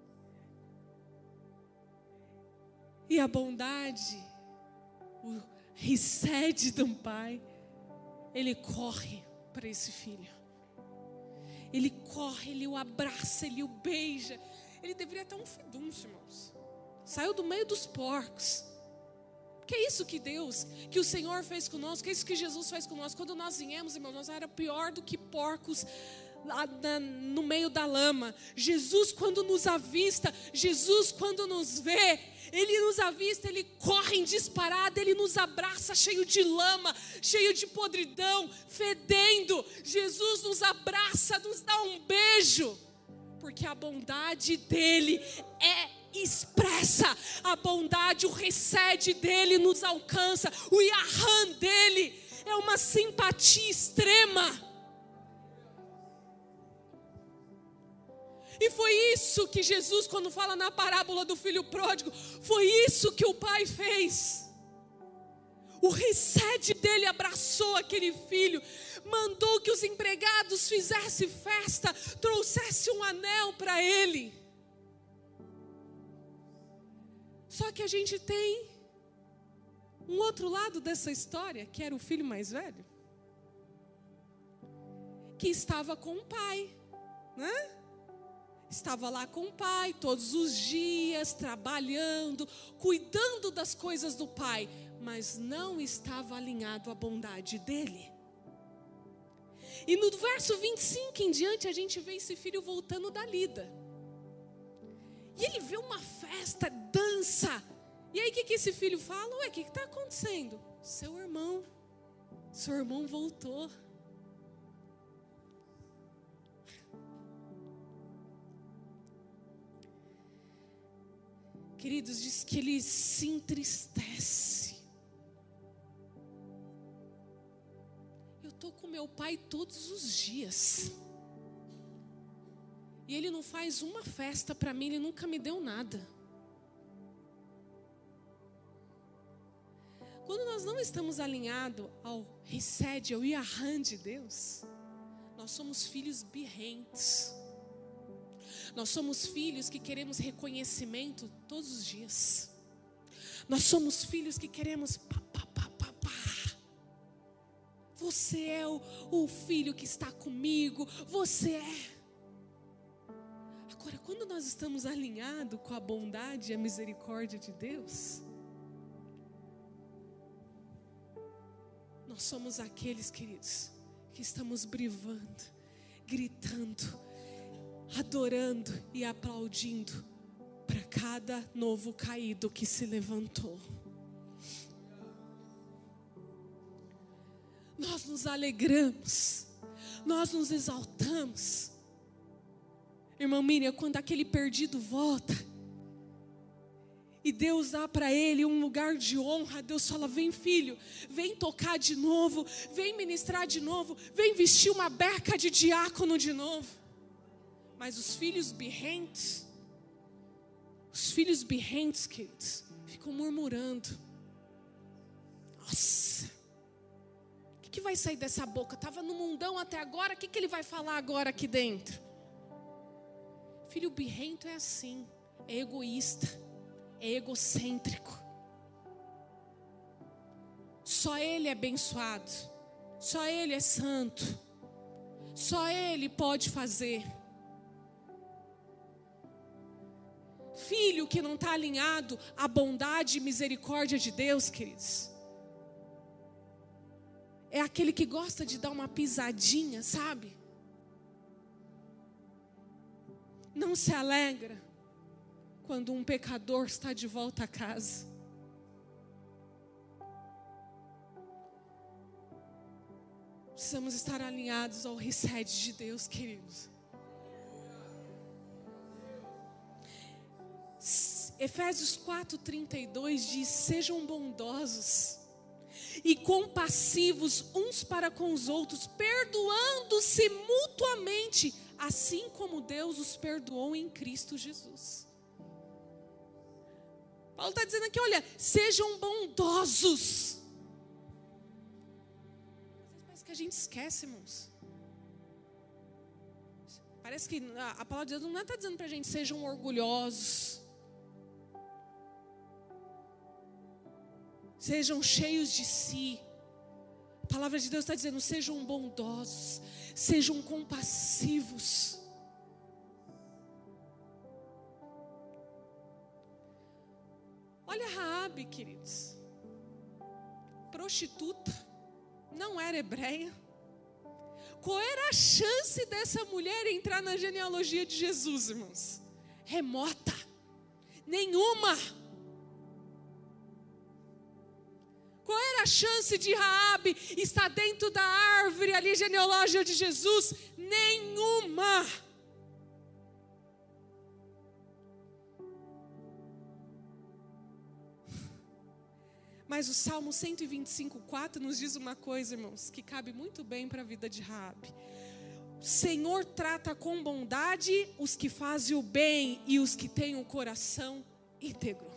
E a bondade, recede de um pai, ele corre para esse filho. Ele corre, ele o abraça, ele o beija. Ele deveria estar um fedunço, irmãos. Saiu do meio dos porcos. Que é isso que Deus, que o Senhor fez conosco, que é isso que Jesus fez conosco. Quando nós viemos, irmãos, nós era pior do que porcos lá no meio da lama. Jesus, quando nos avista, Jesus, quando nos vê, Ele nos avista, Ele corre em disparada, Ele nos abraça cheio de lama, cheio de podridão, fedendo. Jesus nos abraça, nos dá um beijo, porque a bondade dEle é expressa, a bondade, o recede dEle nos alcança, o Yahan dEle é uma simpatia extrema. E foi isso que Jesus, quando fala na parábola do filho pródigo, foi isso que o pai fez. O recede dele abraçou aquele filho, mandou que os empregados fizessem festa, trouxessem um anel para ele. Só que a gente tem um outro lado dessa história, que era o filho mais velho, que estava com o pai, né? Estava lá com o pai todos os dias, trabalhando, cuidando das coisas do pai, mas não estava alinhado à bondade dele. E no verso 25 em diante, a gente vê esse filho voltando da lida. E ele vê uma festa, dança. E aí o que esse filho fala? Ué, o que está acontecendo? Seu irmão voltou. Queridos, diz que ele se entristece. Eu estou com meu pai todos os dias. E ele não faz uma festa para mim, ele nunca me deu nada. Quando nós não estamos alinhados ao recede, ao Yahan de Deus, nós somos filhos birrentos. Nós somos filhos que queremos reconhecimento todos os dias. Nós somos filhos que queremos pá. Você é o filho que está comigo. Você é. Agora, quando nós estamos alinhados com a bondade e a misericórdia de Deus, nós somos aqueles, queridos, que estamos brivando, gritando, adorando e aplaudindo para cada novo caído que se levantou. Nós nos alegramos, nós nos exaltamos. Irmã Miriam, quando aquele perdido volta e Deus dá para ele um lugar de honra, Deus fala: vem filho, vem tocar de novo, vem ministrar de novo, vem vestir uma beca de diácono de novo. Mas os filhos birrentos, queridos, ficam murmurando. Nossa, o que vai sair dessa boca? Estava no mundão até agora, o que ele vai falar agora aqui dentro? Filho birrento é assim, é egoísta, é egocêntrico. Só ele é abençoado, só ele é santo, só ele pode fazer. Filho que não está alinhado à bondade e misericórdia de Deus, queridos, é aquele que gosta de dar uma pisadinha, sabe? Não se alegra quando um pecador está de volta a casa. Precisamos estar alinhados ao recede de Deus, queridos. Efésios 4:32 diz: sejam bondosos e compassivos uns para com os outros, perdoando-se mutuamente, assim como Deus os perdoou em Cristo Jesus. Paulo está dizendo aqui, olha, sejam bondosos. Às vezes parece que a gente esquece, irmãos. Parece que a palavra de Deus não está dizendo para a gente: sejam orgulhosos, sejam cheios de si. A palavra de Deus está dizendo: sejam bondosos, sejam compassivos. Olha Raabe, queridos, prostituta, não era hebreia. Qual era a chance dessa mulher entrar na genealogia de Jesus, irmãos? Remota, nenhuma. Qual era a chance de Raabe estar dentro da árvore ali genealógica de Jesus? Nenhuma. Mas o Salmo 125:4 nos diz uma coisa, irmãos, que cabe muito bem para a vida de Raabe. O Senhor trata com bondade os que fazem o bem e os que têm o coração íntegro.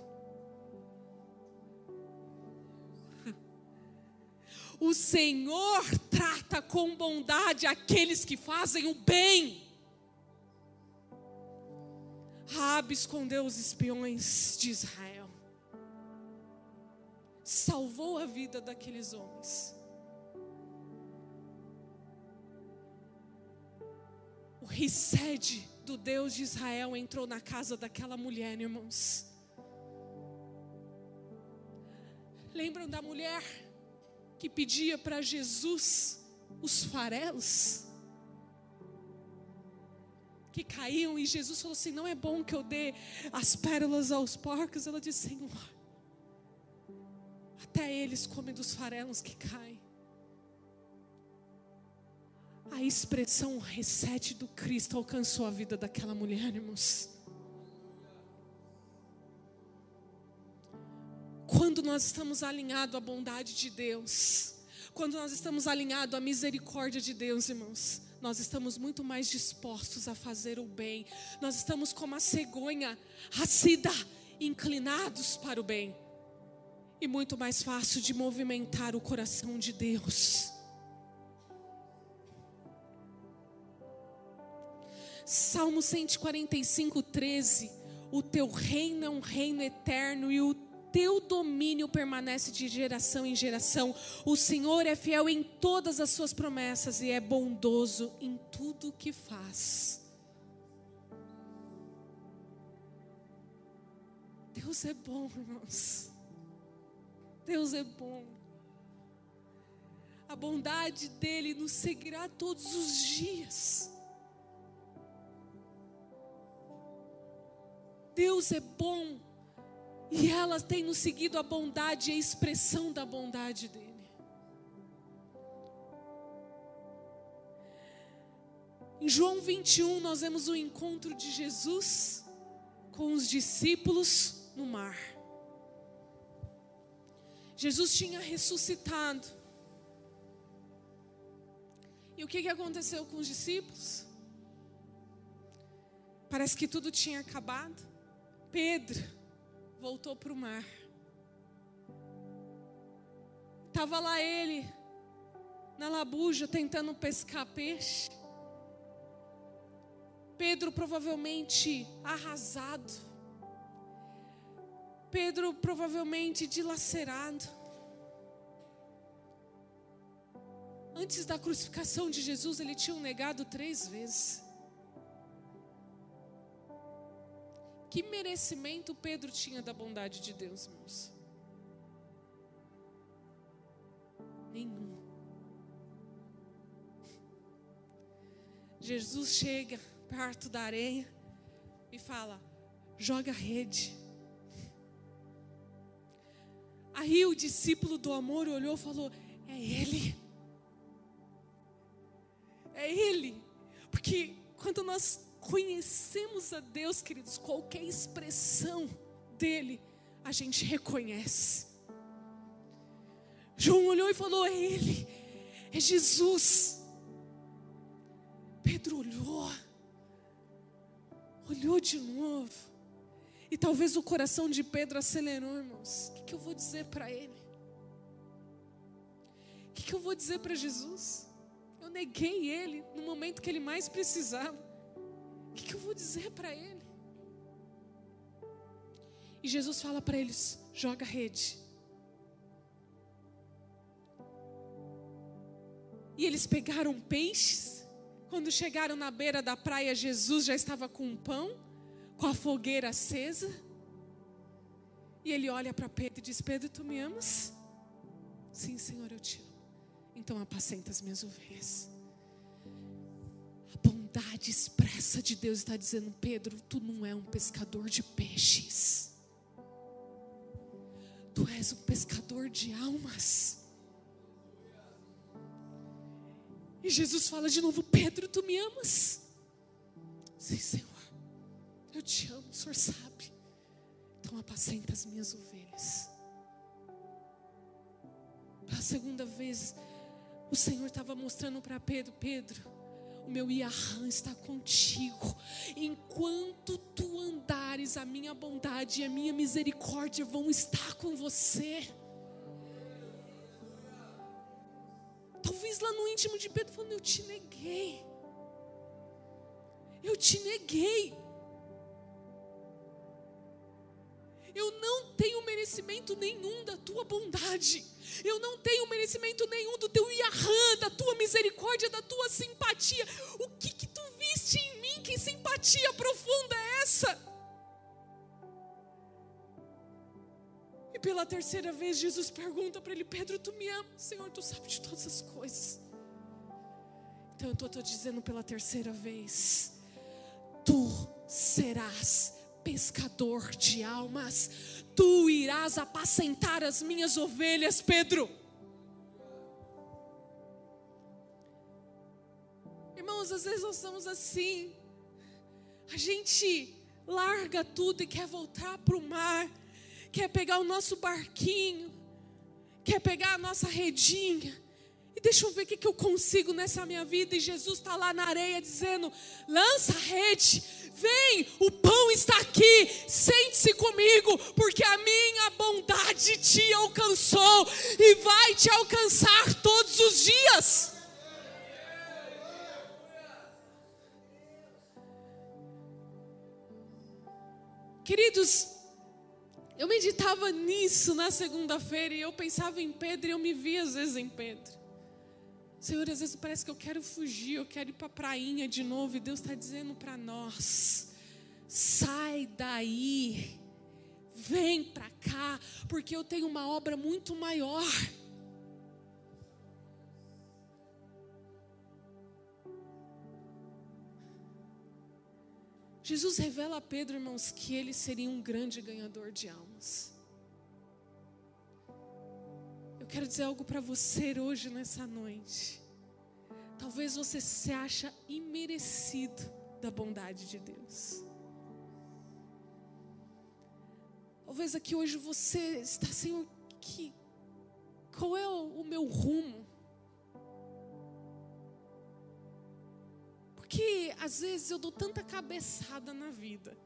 O Senhor trata com bondade aqueles que fazem o bem. Raabe escondeu os espiões de Israel. Salvou a vida daqueles homens. O Rised do Deus de Israel entrou na casa daquela mulher, irmãos. Lembram da mulher que pedia para Jesus os farelos que caíam, e Jesus falou assim: não é bom que eu dê as pérolas aos porcos? Ela disse: Senhor, até eles comem dos farelos que caem. A expressão Rised do Cristo alcançou a vida daquela mulher, irmãos. Quando nós estamos alinhados à bondade de Deus, quando nós estamos alinhados à misericórdia de Deus, irmãos, nós estamos muito mais dispostos a fazer o bem. Nós estamos como a cegonha assida, inclinados para o bem. E muito mais fácil de movimentar o coração de Deus. Salmo 145:13. O teu reino é um reino eterno e o teu domínio permanece de geração em geração. O Senhor é fiel em todas as suas promessas e é bondoso em tudo que faz. Deus é bom, irmãos. Deus é bom. A bondade dele nos seguirá todos os dias. Deus é bom. E ela tem nos seguido a bondade e a expressão da bondade dele. Em João 21 nós vemos o encontro de Jesus com os discípulos no mar. Jesus tinha ressuscitado. E o que aconteceu com os discípulos? Parece que tudo tinha acabado. Pedro voltou para o mar. Estava lá ele, na labuja, tentando pescar peixe. Pedro provavelmente arrasado. Pedro provavelmente dilacerado. Antes da crucificação de Jesus, ele tinha negado 3 vezes. Que merecimento Pedro tinha da bondade de Deus, irmãos? Nenhum. Jesus chega perto da areia e fala: joga a rede. Aí o discípulo do amor olhou e falou: é ele. É ele. Porque quando nós conhecemos a Deus, queridos, qualquer expressão dele a gente reconhece. João olhou e falou: é ele, é Jesus. Pedro olhou de novo. E talvez o coração de Pedro acelerou, irmãos. O que eu vou dizer para ele? O que eu vou dizer para Jesus? Eu neguei ele no momento que ele mais precisava. O que eu vou dizer para ele? E Jesus fala para eles: joga a rede. E eles pegaram peixes. Quando chegaram na beira da praia, Jesus já estava com um pão, com a fogueira acesa. E ele olha para Pedro e diz: Pedro, tu me amas? Sim, Senhor, eu te amo. Então apacenta as minhas ovelhas. A bondade expressa de Deus está dizendo: Pedro, tu não é um pescador de peixes. Tu és um pescador de almas. E Jesus fala de novo: Pedro, tu me amas? Sim, Senhor, eu te amo, o Senhor sabe. Então apacenta as minhas ovelhas. Pela segunda vez, o Senhor estava mostrando para Pedro: Pedro, o meu Yahan está contigo. Enquanto tu andares, a minha bondade e a minha misericórdia vão estar com você. Talvez lá no íntimo de Pedro falando: eu te neguei. Eu te neguei. Eu não tenho merecimento nenhum da tua bondade. Eu não tenho merecimento nenhum do teu Yahan, da tua misericórdia, da tua simpatia. O que tu viste em mim? Que simpatia profunda é essa? E pela terceira vez Jesus pergunta para ele: Pedro, tu me amas? Senhor, tu sabes de todas as coisas. Então eu estou dizendo pela terceira vez: tu serás pescador de almas. Tu irás apacentar as minhas ovelhas, Pedro. Irmãos, às vezes nós estamos assim. A gente larga tudo e quer voltar para o mar. Quer pegar o nosso barquinho. Quer pegar a nossa redinha. E deixa eu ver o que eu consigo nessa minha vida. E Jesus está lá na areia dizendo: lança a rede, vem, o pão está aqui, sente-se comigo, porque a minha bondade te alcançou e vai te alcançar todos os dias. Queridos, eu meditava nisso na segunda-feira e eu pensava em Pedro e eu me via às vezes em Pedro. Senhor, às vezes parece que eu quero fugir, eu quero ir para a prainha de novo. E Deus está dizendo para nós: sai daí, vem para cá, porque eu tenho uma obra muito maior. Jesus revela a Pedro, irmãos, que ele seria um grande ganhador de almas. Eu quero dizer algo para você hoje, nessa noite. Talvez você se ache imerecido da bondade de Deus. Talvez aqui hoje você está assim: qual é o meu rumo? Porque às vezes eu dou tanta cabeçada na vida.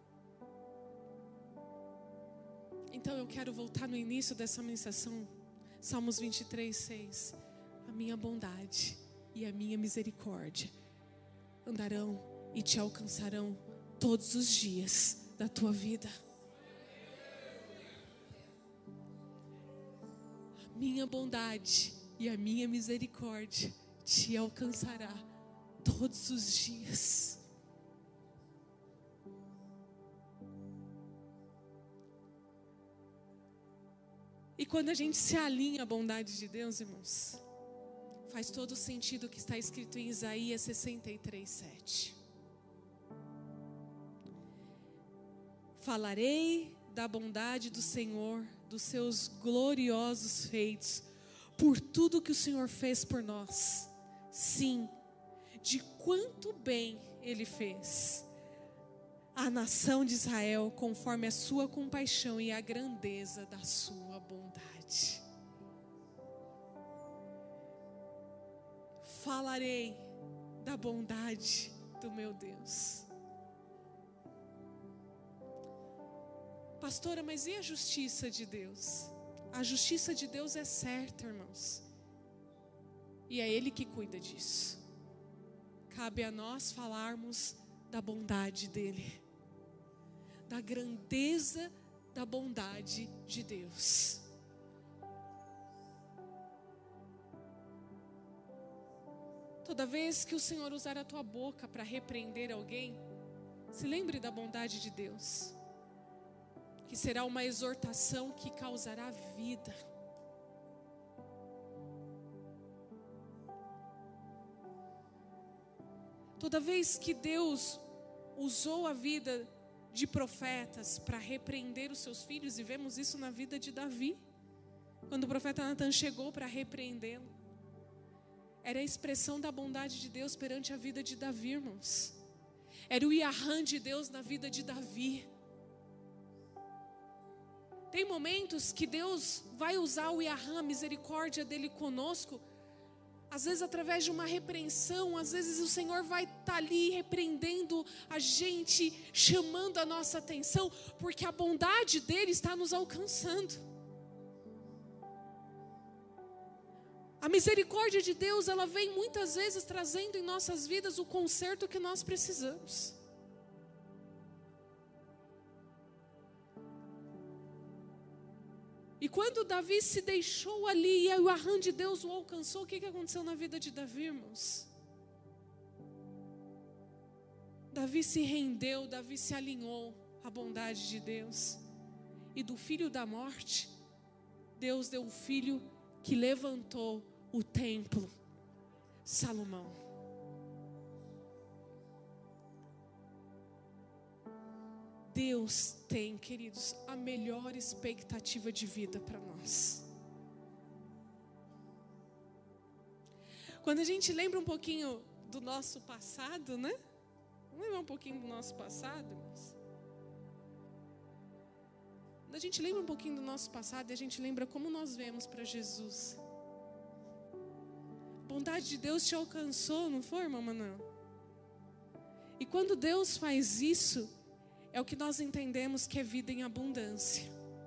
Então eu quero voltar no início dessa ministração. Salmos 23, 6. A minha bondade e a minha misericórdia andarão e te alcançarão todos os dias da tua vida. A minha bondade e a minha misericórdia te alcançará todos os dias. E quando a gente se alinha à bondade de Deus, irmãos, faz todo o sentido o que está escrito em Isaías 63, 7. Falarei da bondade do Senhor, dos seus gloriosos feitos, por tudo que o Senhor fez por nós. Sim, de quanto bem Ele fez a nação de Israel, conforme a sua compaixão e a grandeza da sua bondade. Falarei da bondade do meu Deus. Pastora, mas e a justiça de Deus? A justiça de Deus é certa, irmãos. E é Ele que cuida disso. Cabe a nós falarmos da bondade dEle, da grandeza da bondade de Deus. 1 Toda vez que o Senhor usar a tua boca para repreender alguém, se lembre da bondade de Deus, que será uma exortação que causará vida. Toda vez que Deus usou a vida de profetas para repreender os seus filhos, e vemos isso na vida de Davi, quando o profeta Natan chegou para repreendê-lo, era a expressão da bondade de Deus perante a vida de Davi, irmãos. Era o Yaham de Deus na vida de Davi. Tem momentos que Deus vai usar o Yaham, a misericórdia dele conosco, às vezes através de uma repreensão, às vezes o Senhor vai estar ali repreendendo a gente, chamando a nossa atenção, porque a bondade dele está nos alcançando. A misericórdia de Deus, ela vem muitas vezes trazendo em nossas vidas o conserto que nós precisamos. E quando Davi se deixou ali e o Yaham de Deus o alcançou, o que aconteceu na vida de Davi, irmãos? Davi se rendeu, Davi se alinhou à bondade de Deus. E do filho da morte, Deus deu o filho que levantou o templo, Salomão. Deus tem, queridos, a melhor expectativa de vida para nós. Quando a gente lembra um pouquinho do nosso passado, né? Vamos lembrar um pouquinho do nosso passado, irmãos? Quando a gente lembra um pouquinho do nosso passado, e a gente lembra como nós vemos para Jesus. A bondade de Deus te alcançou, não foi, irmão Manuel? E quando Deus faz isso, é o que nós entendemos que é vida em abundância.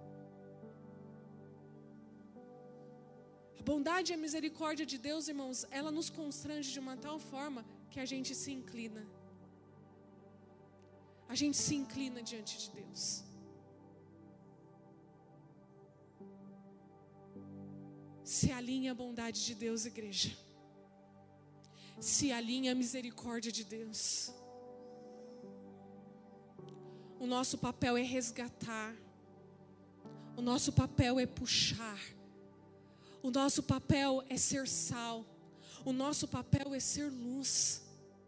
A bondade e a misericórdia de Deus, irmãos, ela nos constrange de uma tal forma que a gente se inclina. A gente se inclina diante de Deus. Se alinha a bondade de Deus, igreja. Se alinha a misericórdia de Deus. O nosso papel é resgatar. O nosso papel é puxar. O nosso papel é ser sal. O nosso papel é ser luz.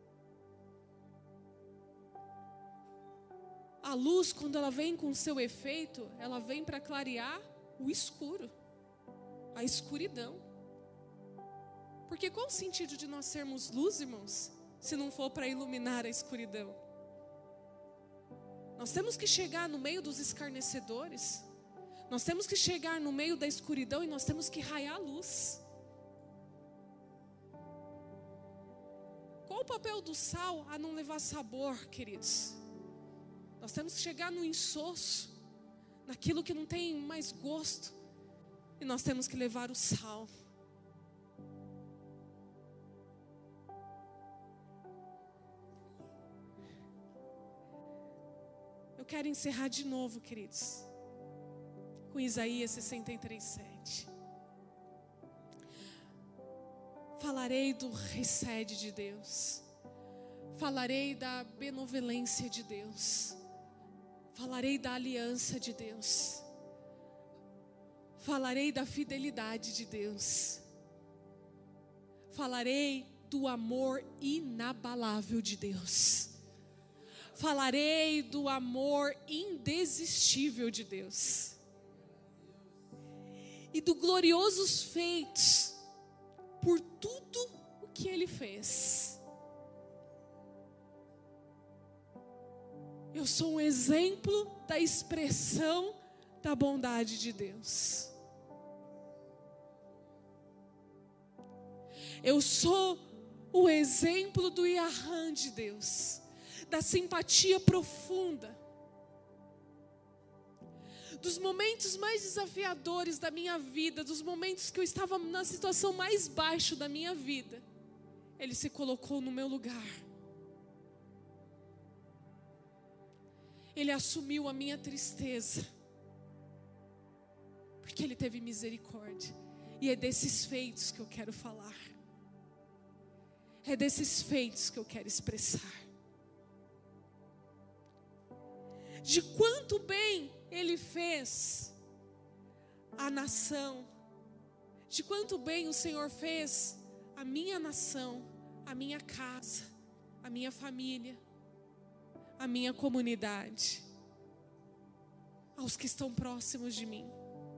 A luz, quando ela vem com seu efeito, ela vem para clarear o escuro, a escuridão. Porque qual o sentido de nós sermos luz, irmãos, se não for para iluminar a escuridão? Nós temos que chegar no meio dos escarnecedores. Nós temos que chegar no meio da escuridão e nós temos que raiar a luz. Qual o papel do sal a não levar sabor, queridos? Nós temos que chegar no insosso, naquilo que não tem mais gosto. E nós temos que levar o sal. Eu quero encerrar de novo, queridos, com Isaías 63:7. Falarei do recede de Deus. Falarei da benevolência de Deus. Falarei da aliança de Deus. Falarei da fidelidade de Deus. Falarei do amor inabalável de Deus. Falarei do amor indesistível de Deus. E dos gloriosos feitos por tudo o que Ele fez. Eu sou um exemplo da expressão da bondade de Deus. Eu sou o exemplo do Yaham de Deus, da simpatia profunda, dos momentos mais desafiadores da minha vida, dos momentos que eu estava na situação mais baixa da minha vida, Ele se colocou no meu lugar. Ele assumiu a minha tristeza, porque Ele teve misericórdia. E é desses feitos que eu quero falar. É desses feitos que eu quero expressar. De quanto bem Ele fez a nação. De quanto bem o Senhor fez a minha nação, a minha casa, a minha família, a minha comunidade, aos que estão próximos de mim.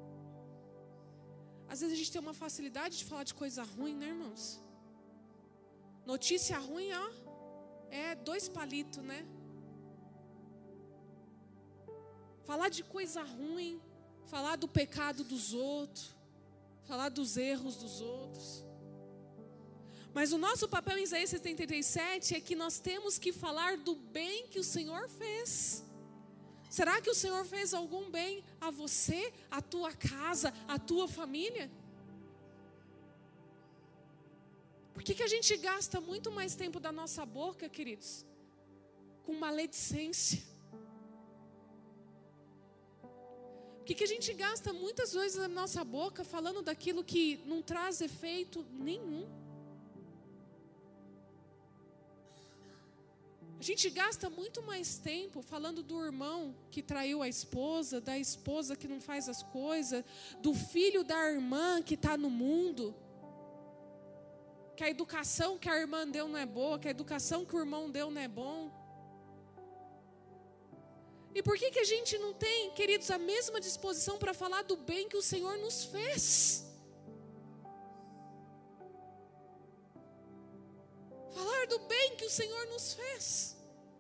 Às vezes a gente tem uma facilidade de falar de coisa ruim, né, irmãos? Notícia ruim, ó, é 2 palitos, né? Falar de coisa ruim, falar do pecado dos outros, falar dos erros dos outros. Mas o nosso papel em Isaías 77 é que nós temos que falar do bem que o Senhor fez. Será que o Senhor fez algum bem a você, a tua casa, a tua família? Por que a gente gasta muito mais tempo da nossa boca, queridos, com maledicência? Por que a gente gasta muitas vezes a nossa boca falando daquilo que não traz efeito nenhum? A gente gasta muito mais tempo falando do irmão que traiu a esposa, da esposa que não faz as coisas, do filho da irmã que está no mundo, que a educação que a irmã deu não é boa, que a educação que o irmão deu não é bom. E por que a gente não tem, queridos, a mesma disposição para falar do bem que o Senhor nos fez? Falar do bem que o Senhor nos fez.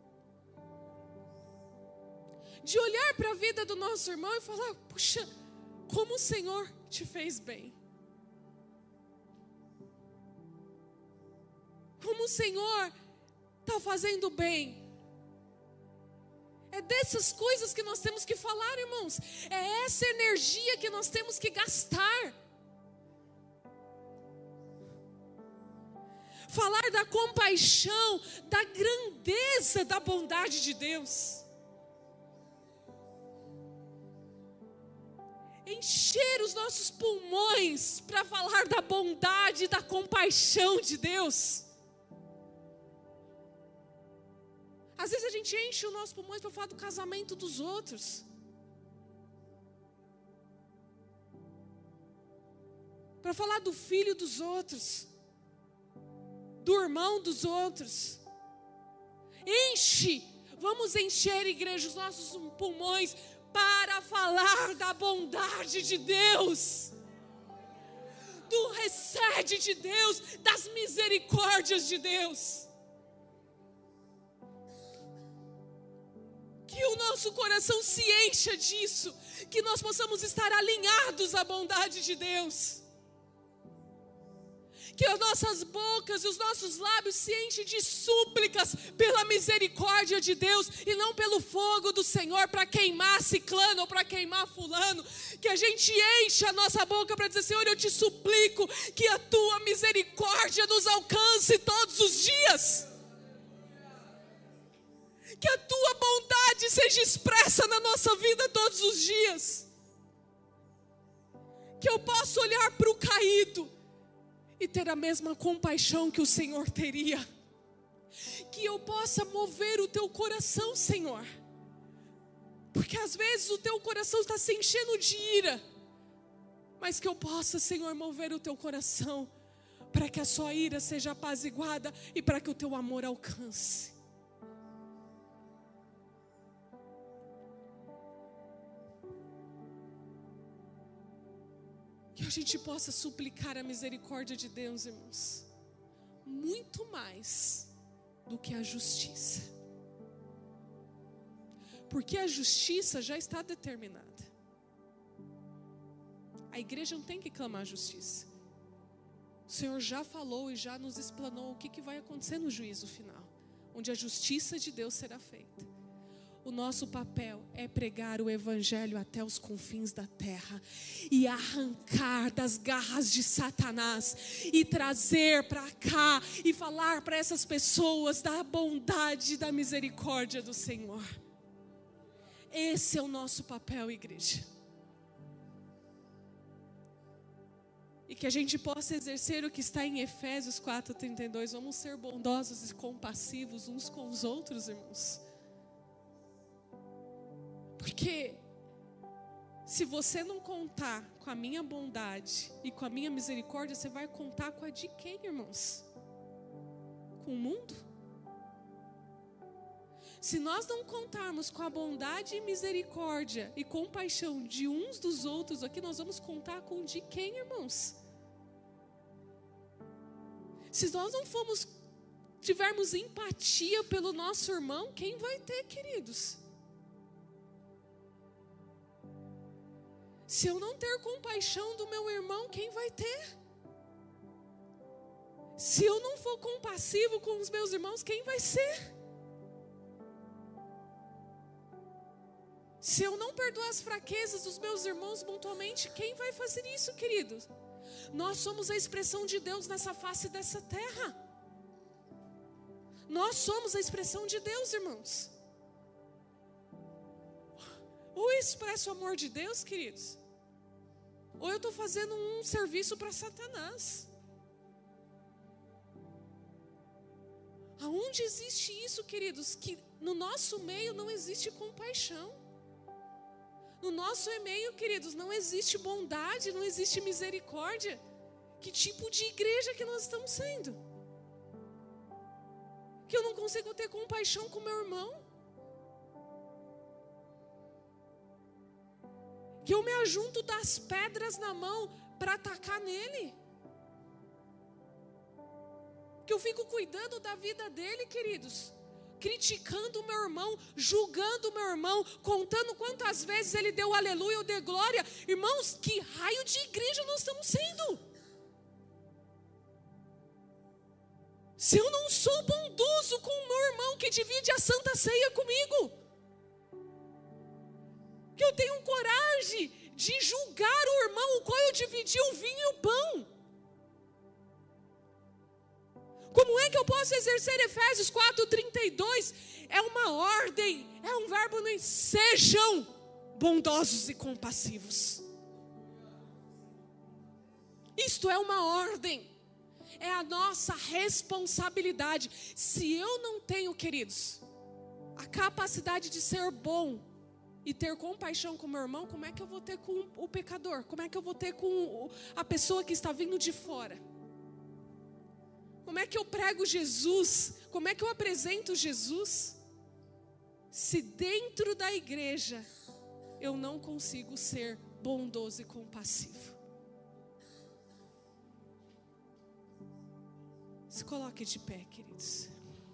De olhar para a vida do nosso irmão e falar, puxa, como o Senhor te fez bem. Como o Senhor está fazendo bem. É dessas coisas que nós temos que falar, irmãos. É essa energia que nós temos que gastar. Falar da compaixão, da grandeza da bondade de Deus. Encher os nossos pulmões para falar da bondade e da compaixão de Deus. Às vezes a gente enche os nossos pulmões para falar do casamento dos outros. Para falar do filho dos outros. Do irmão dos outros. Vamos encher, igreja, os nossos pulmões para falar da bondade de Deus. Do recede de Deus, das misericórdias de Deus. Que o nosso coração se encha disso, que nós possamos estar alinhados à bondade de Deus. Que as nossas bocas e os nossos lábios se enchem de súplicas pela misericórdia de Deus e não pelo fogo do Senhor para queimar ciclano ou para queimar fulano. Que a gente encha a nossa boca para dizer, Senhor, eu te suplico que a tua misericórdia nos alcance todos os dias. Que a tua bondade seja expressa na nossa vida todos os dias. Que eu possa olhar para o caído e ter a mesma compaixão que o Senhor teria. Que eu possa mover o teu coração, Senhor. Porque às vezes o teu coração está se enchendo de ira. Mas que eu possa, Senhor, mover o teu coração para que a sua ira seja apaziguada e para que o teu amor alcance. Que a gente possa suplicar a misericórdia de Deus, irmãos, muito mais do que a justiça. Porque a justiça já está determinada. A igreja não tem que clamar a justiça. O Senhor já falou e já nos explanou o que vai acontecer no juízo final, onde a justiça de Deus será feita. O nosso papel é pregar o evangelho até os confins da terra e arrancar das garras de Satanás e trazer para cá e falar para essas pessoas da bondade e da misericórdia do Senhor. Esse é o nosso papel, igreja. E que a gente possa exercer o que está em Efésios 4:32. Vamos ser bondosos e compassivos uns com os outros, irmãos. Porque se você não contar com a minha bondade e com a minha misericórdia, você vai contar com a de quem, irmãos? Com o mundo? Se nós não contarmos com a bondade e misericórdia e compaixão de uns dos outros aqui, nós vamos contar com de quem, irmãos? Se nós não tivermos empatia pelo nosso irmão, quem vai ter, queridos? Se eu não ter compaixão do meu irmão, quem vai ter? Se eu não for compassivo com os meus irmãos, quem vai ser? Se eu não perdoar as fraquezas dos meus irmãos mutuamente, quem vai fazer isso, queridos? Nós somos a expressão de Deus nessa face dessa terra. Nós somos a expressão de Deus, irmãos. Ou eu expresso o amor de Deus, queridos, ou eu estou fazendo um serviço para Satanás. Aonde existe isso, queridos? Que no nosso meio não existe compaixão. No nosso meio, queridos, não existe bondade, não existe misericórdia. Que tipo de igreja que nós estamos sendo? Que eu não consigo ter compaixão com meu irmão? Que eu me ajunto das pedras na mão para atacar nele? Que eu fico cuidando da vida dele, queridos, criticando o meu irmão, julgando o meu irmão, contando quantas vezes ele deu aleluia ou deu glória. Irmãos, que raio de igreja nós estamos sendo? Se eu não sou bondoso com o meu irmão que divide a Santa Ceia comigo, que eu tenho coragem de julgar o irmão com o qual eu dividi o vinho e o pão, como é que eu posso exercer Efésios 4:32? É uma ordem, é um verbo, nem sejam bondosos e compassivos. Isto é uma ordem, é a nossa responsabilidade. Se eu não tenho, queridos, a capacidade de ser bom e ter compaixão com o meu irmão, como é que eu vou ter com o pecador? Como é que eu vou ter com a pessoa que está vindo de fora? Como é que eu prego Jesus? Como é que eu apresento Jesus? Se dentro da igreja eu não consigo ser bondoso e compassivo. Se coloque de pé, queridos.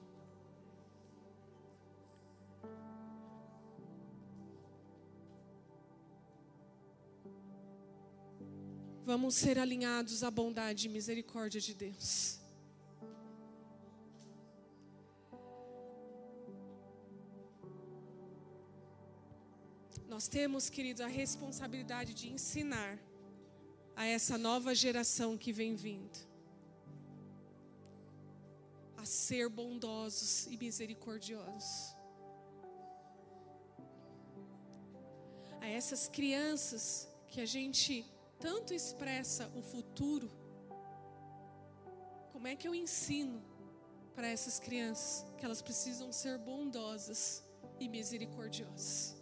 Vamos ser alinhados à bondade e misericórdia de Deus. Nós temos, queridos, a responsabilidade de ensinar a essa nova geração que vem vindo a ser bondosos e misericordiosos. A essas crianças que a gente tanto expressa o futuro, como é que eu ensino para essas crianças que elas precisam ser bondosas e misericordiosas?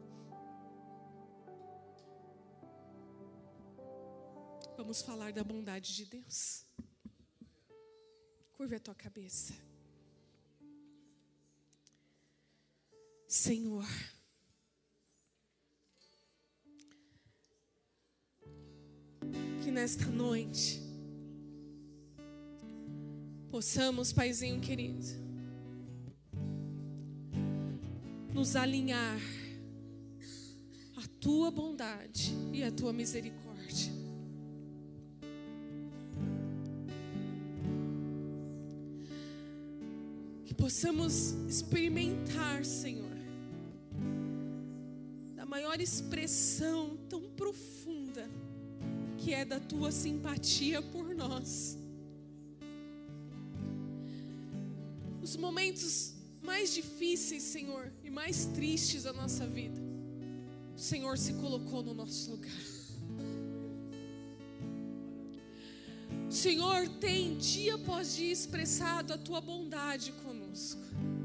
Vamos falar da bondade de Deus. Curva a tua cabeça. Senhor, que nesta noite possamos, Paizinho querido, nos alinhar à tua bondade e à tua misericórdia. Que possamos experimentar, Senhor, da maior expressão tão profunda que é da tua simpatia por nós. Os momentos mais difíceis, Senhor, e mais tristes da nossa vida, o Senhor se colocou no nosso lugar. O Senhor tem dia após dia expressado a tua bondade conosco.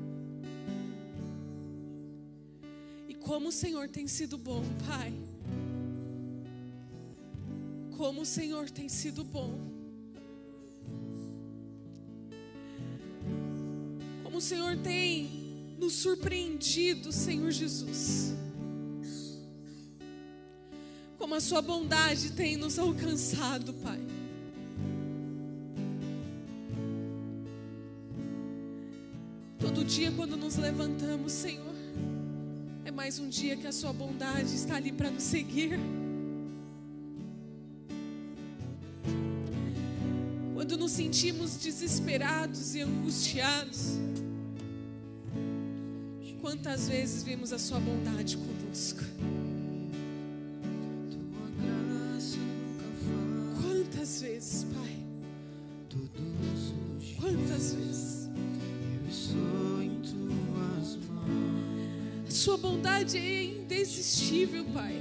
E como o Senhor tem sido bom, Pai. Como o Senhor tem sido bom. Como o Senhor tem nos surpreendido, Senhor Jesus. Como a sua bondade tem nos alcançado, Pai. Todo dia quando nos levantamos, Senhor, é mais um dia que a sua bondade está ali para nos seguir. Quando nos sentimos desesperados e angustiados, quantas vezes vimos a sua bondade conosco? Quantas vezes, Pai? Quantas vezes? A sua bondade é indesistível, Pai.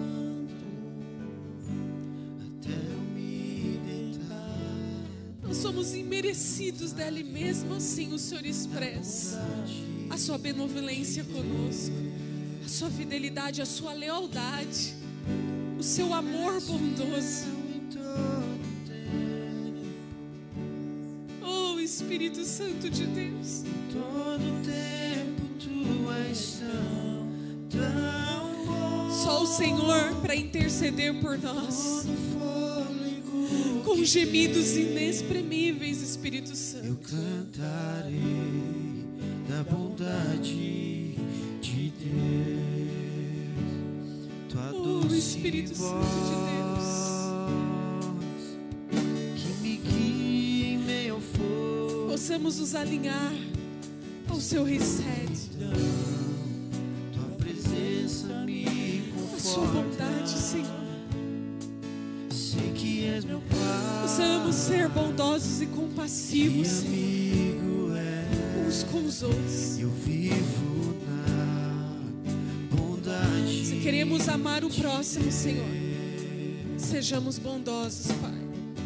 Nós somos imerecidos dela e mesmo assim o Senhor expressa a sua benevolência conosco, a sua fidelidade, a sua lealdade, o seu amor bondoso. Oh, Espírito Santo de Deus, todo tempo tu és tão bom. Só o Senhor para interceder por nós, com gemidos inexprimíveis, Espírito Santo. Eu cantarei da bondade de Deus, tua doce Espírito voz Santo de que me guia em meio ao fogo. Possamos nos alinhar ao seu recede, Tua presença me a sua conforta. bondade, Senhor. Sei que és meu Pai. Possamos ser bondosos e compassivos, Que Senhor, amigo é. uns com os outros. Eu vivo na bondade. Se queremos amar o próximo, Senhor, sejamos bondosos, Pai.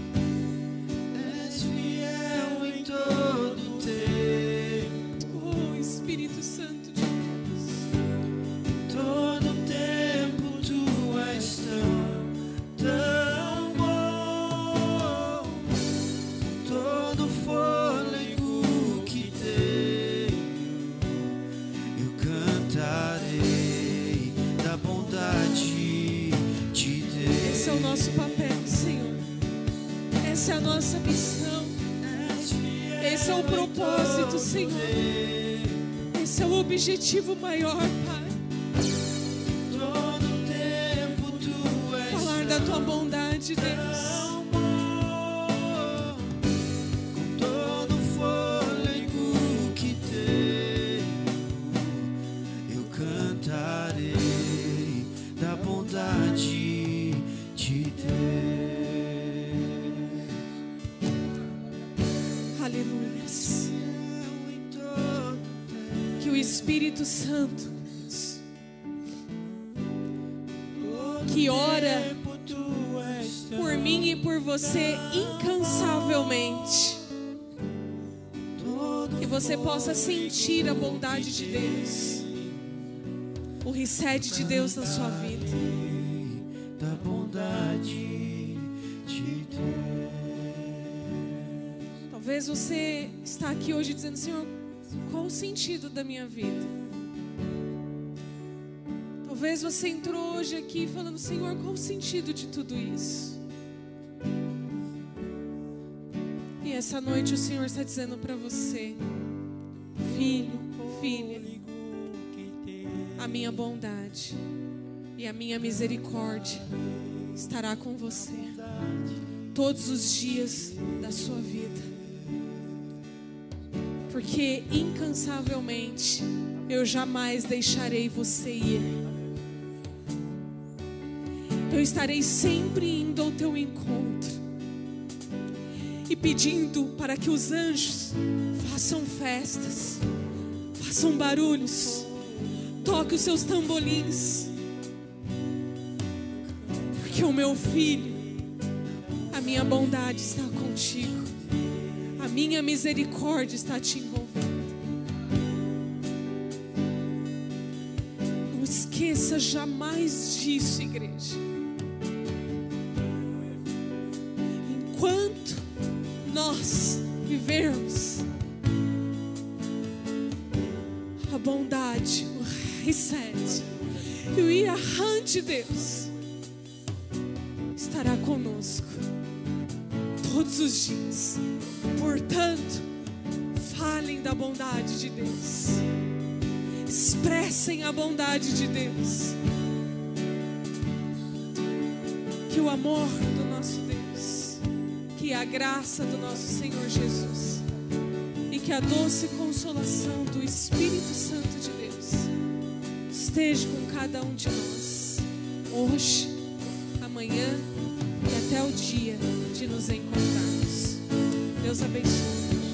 És fiel em todo tempo. Oh, Espírito Santo de Deus, Todo tempo tu és tão bom. Todo fôlego que tenho, eu cantarei da bondade de Deus. esse é o nosso papel, Senhor. Essa é a nossa missão. Esse é o propósito, Senhor. Esse é o objetivo maior, Pai. Todo tempo tu és Falar da tua bondade, Deus. tão bom. Com todo fôlego que tenho, eu cantarei da bondade de Deus. Aleluias. Em todo Que o Espírito Santo, que ora tempo tu és tão por mim e por você incansavelmente, que você possa sentir a bondade de Deus, o recede de Deus na sua vida. da bondade de Deus. Talvez você está aqui hoje dizendo: Senhor, qual o sentido da minha vida? Talvez você entrou hoje aqui falando: Senhor, qual o sentido de tudo isso? E essa noite o Senhor está dizendo para você: filho, filha, a minha bondade e a minha misericórdia estará com você todos os dias da sua vida. Porque incansavelmente eu jamais deixarei você ir. Eu estarei sempre indo ao teu encontro e pedindo para que os anjos façam festas, façam barulhos, toquem os seus tamborins, porque o meu filho, a A minha bondade está contigo. A minha misericórdia está te envolvendo. Não esqueça jamais disso, igreja. Enquanto nós vivermos, a bondade, o reset e o Yahan de Deus estará conosco todos os dias. Portanto, falem da bondade de Deus, expressem a bondade de Deus. Que o amor do nosso Deus, que a graça do nosso Senhor Jesus e que a doce consolação do Espírito Santo de Deus esteja com cada um de nós, hoje, amanhã e até o dia de nos encontrarmos. Deus abençoe.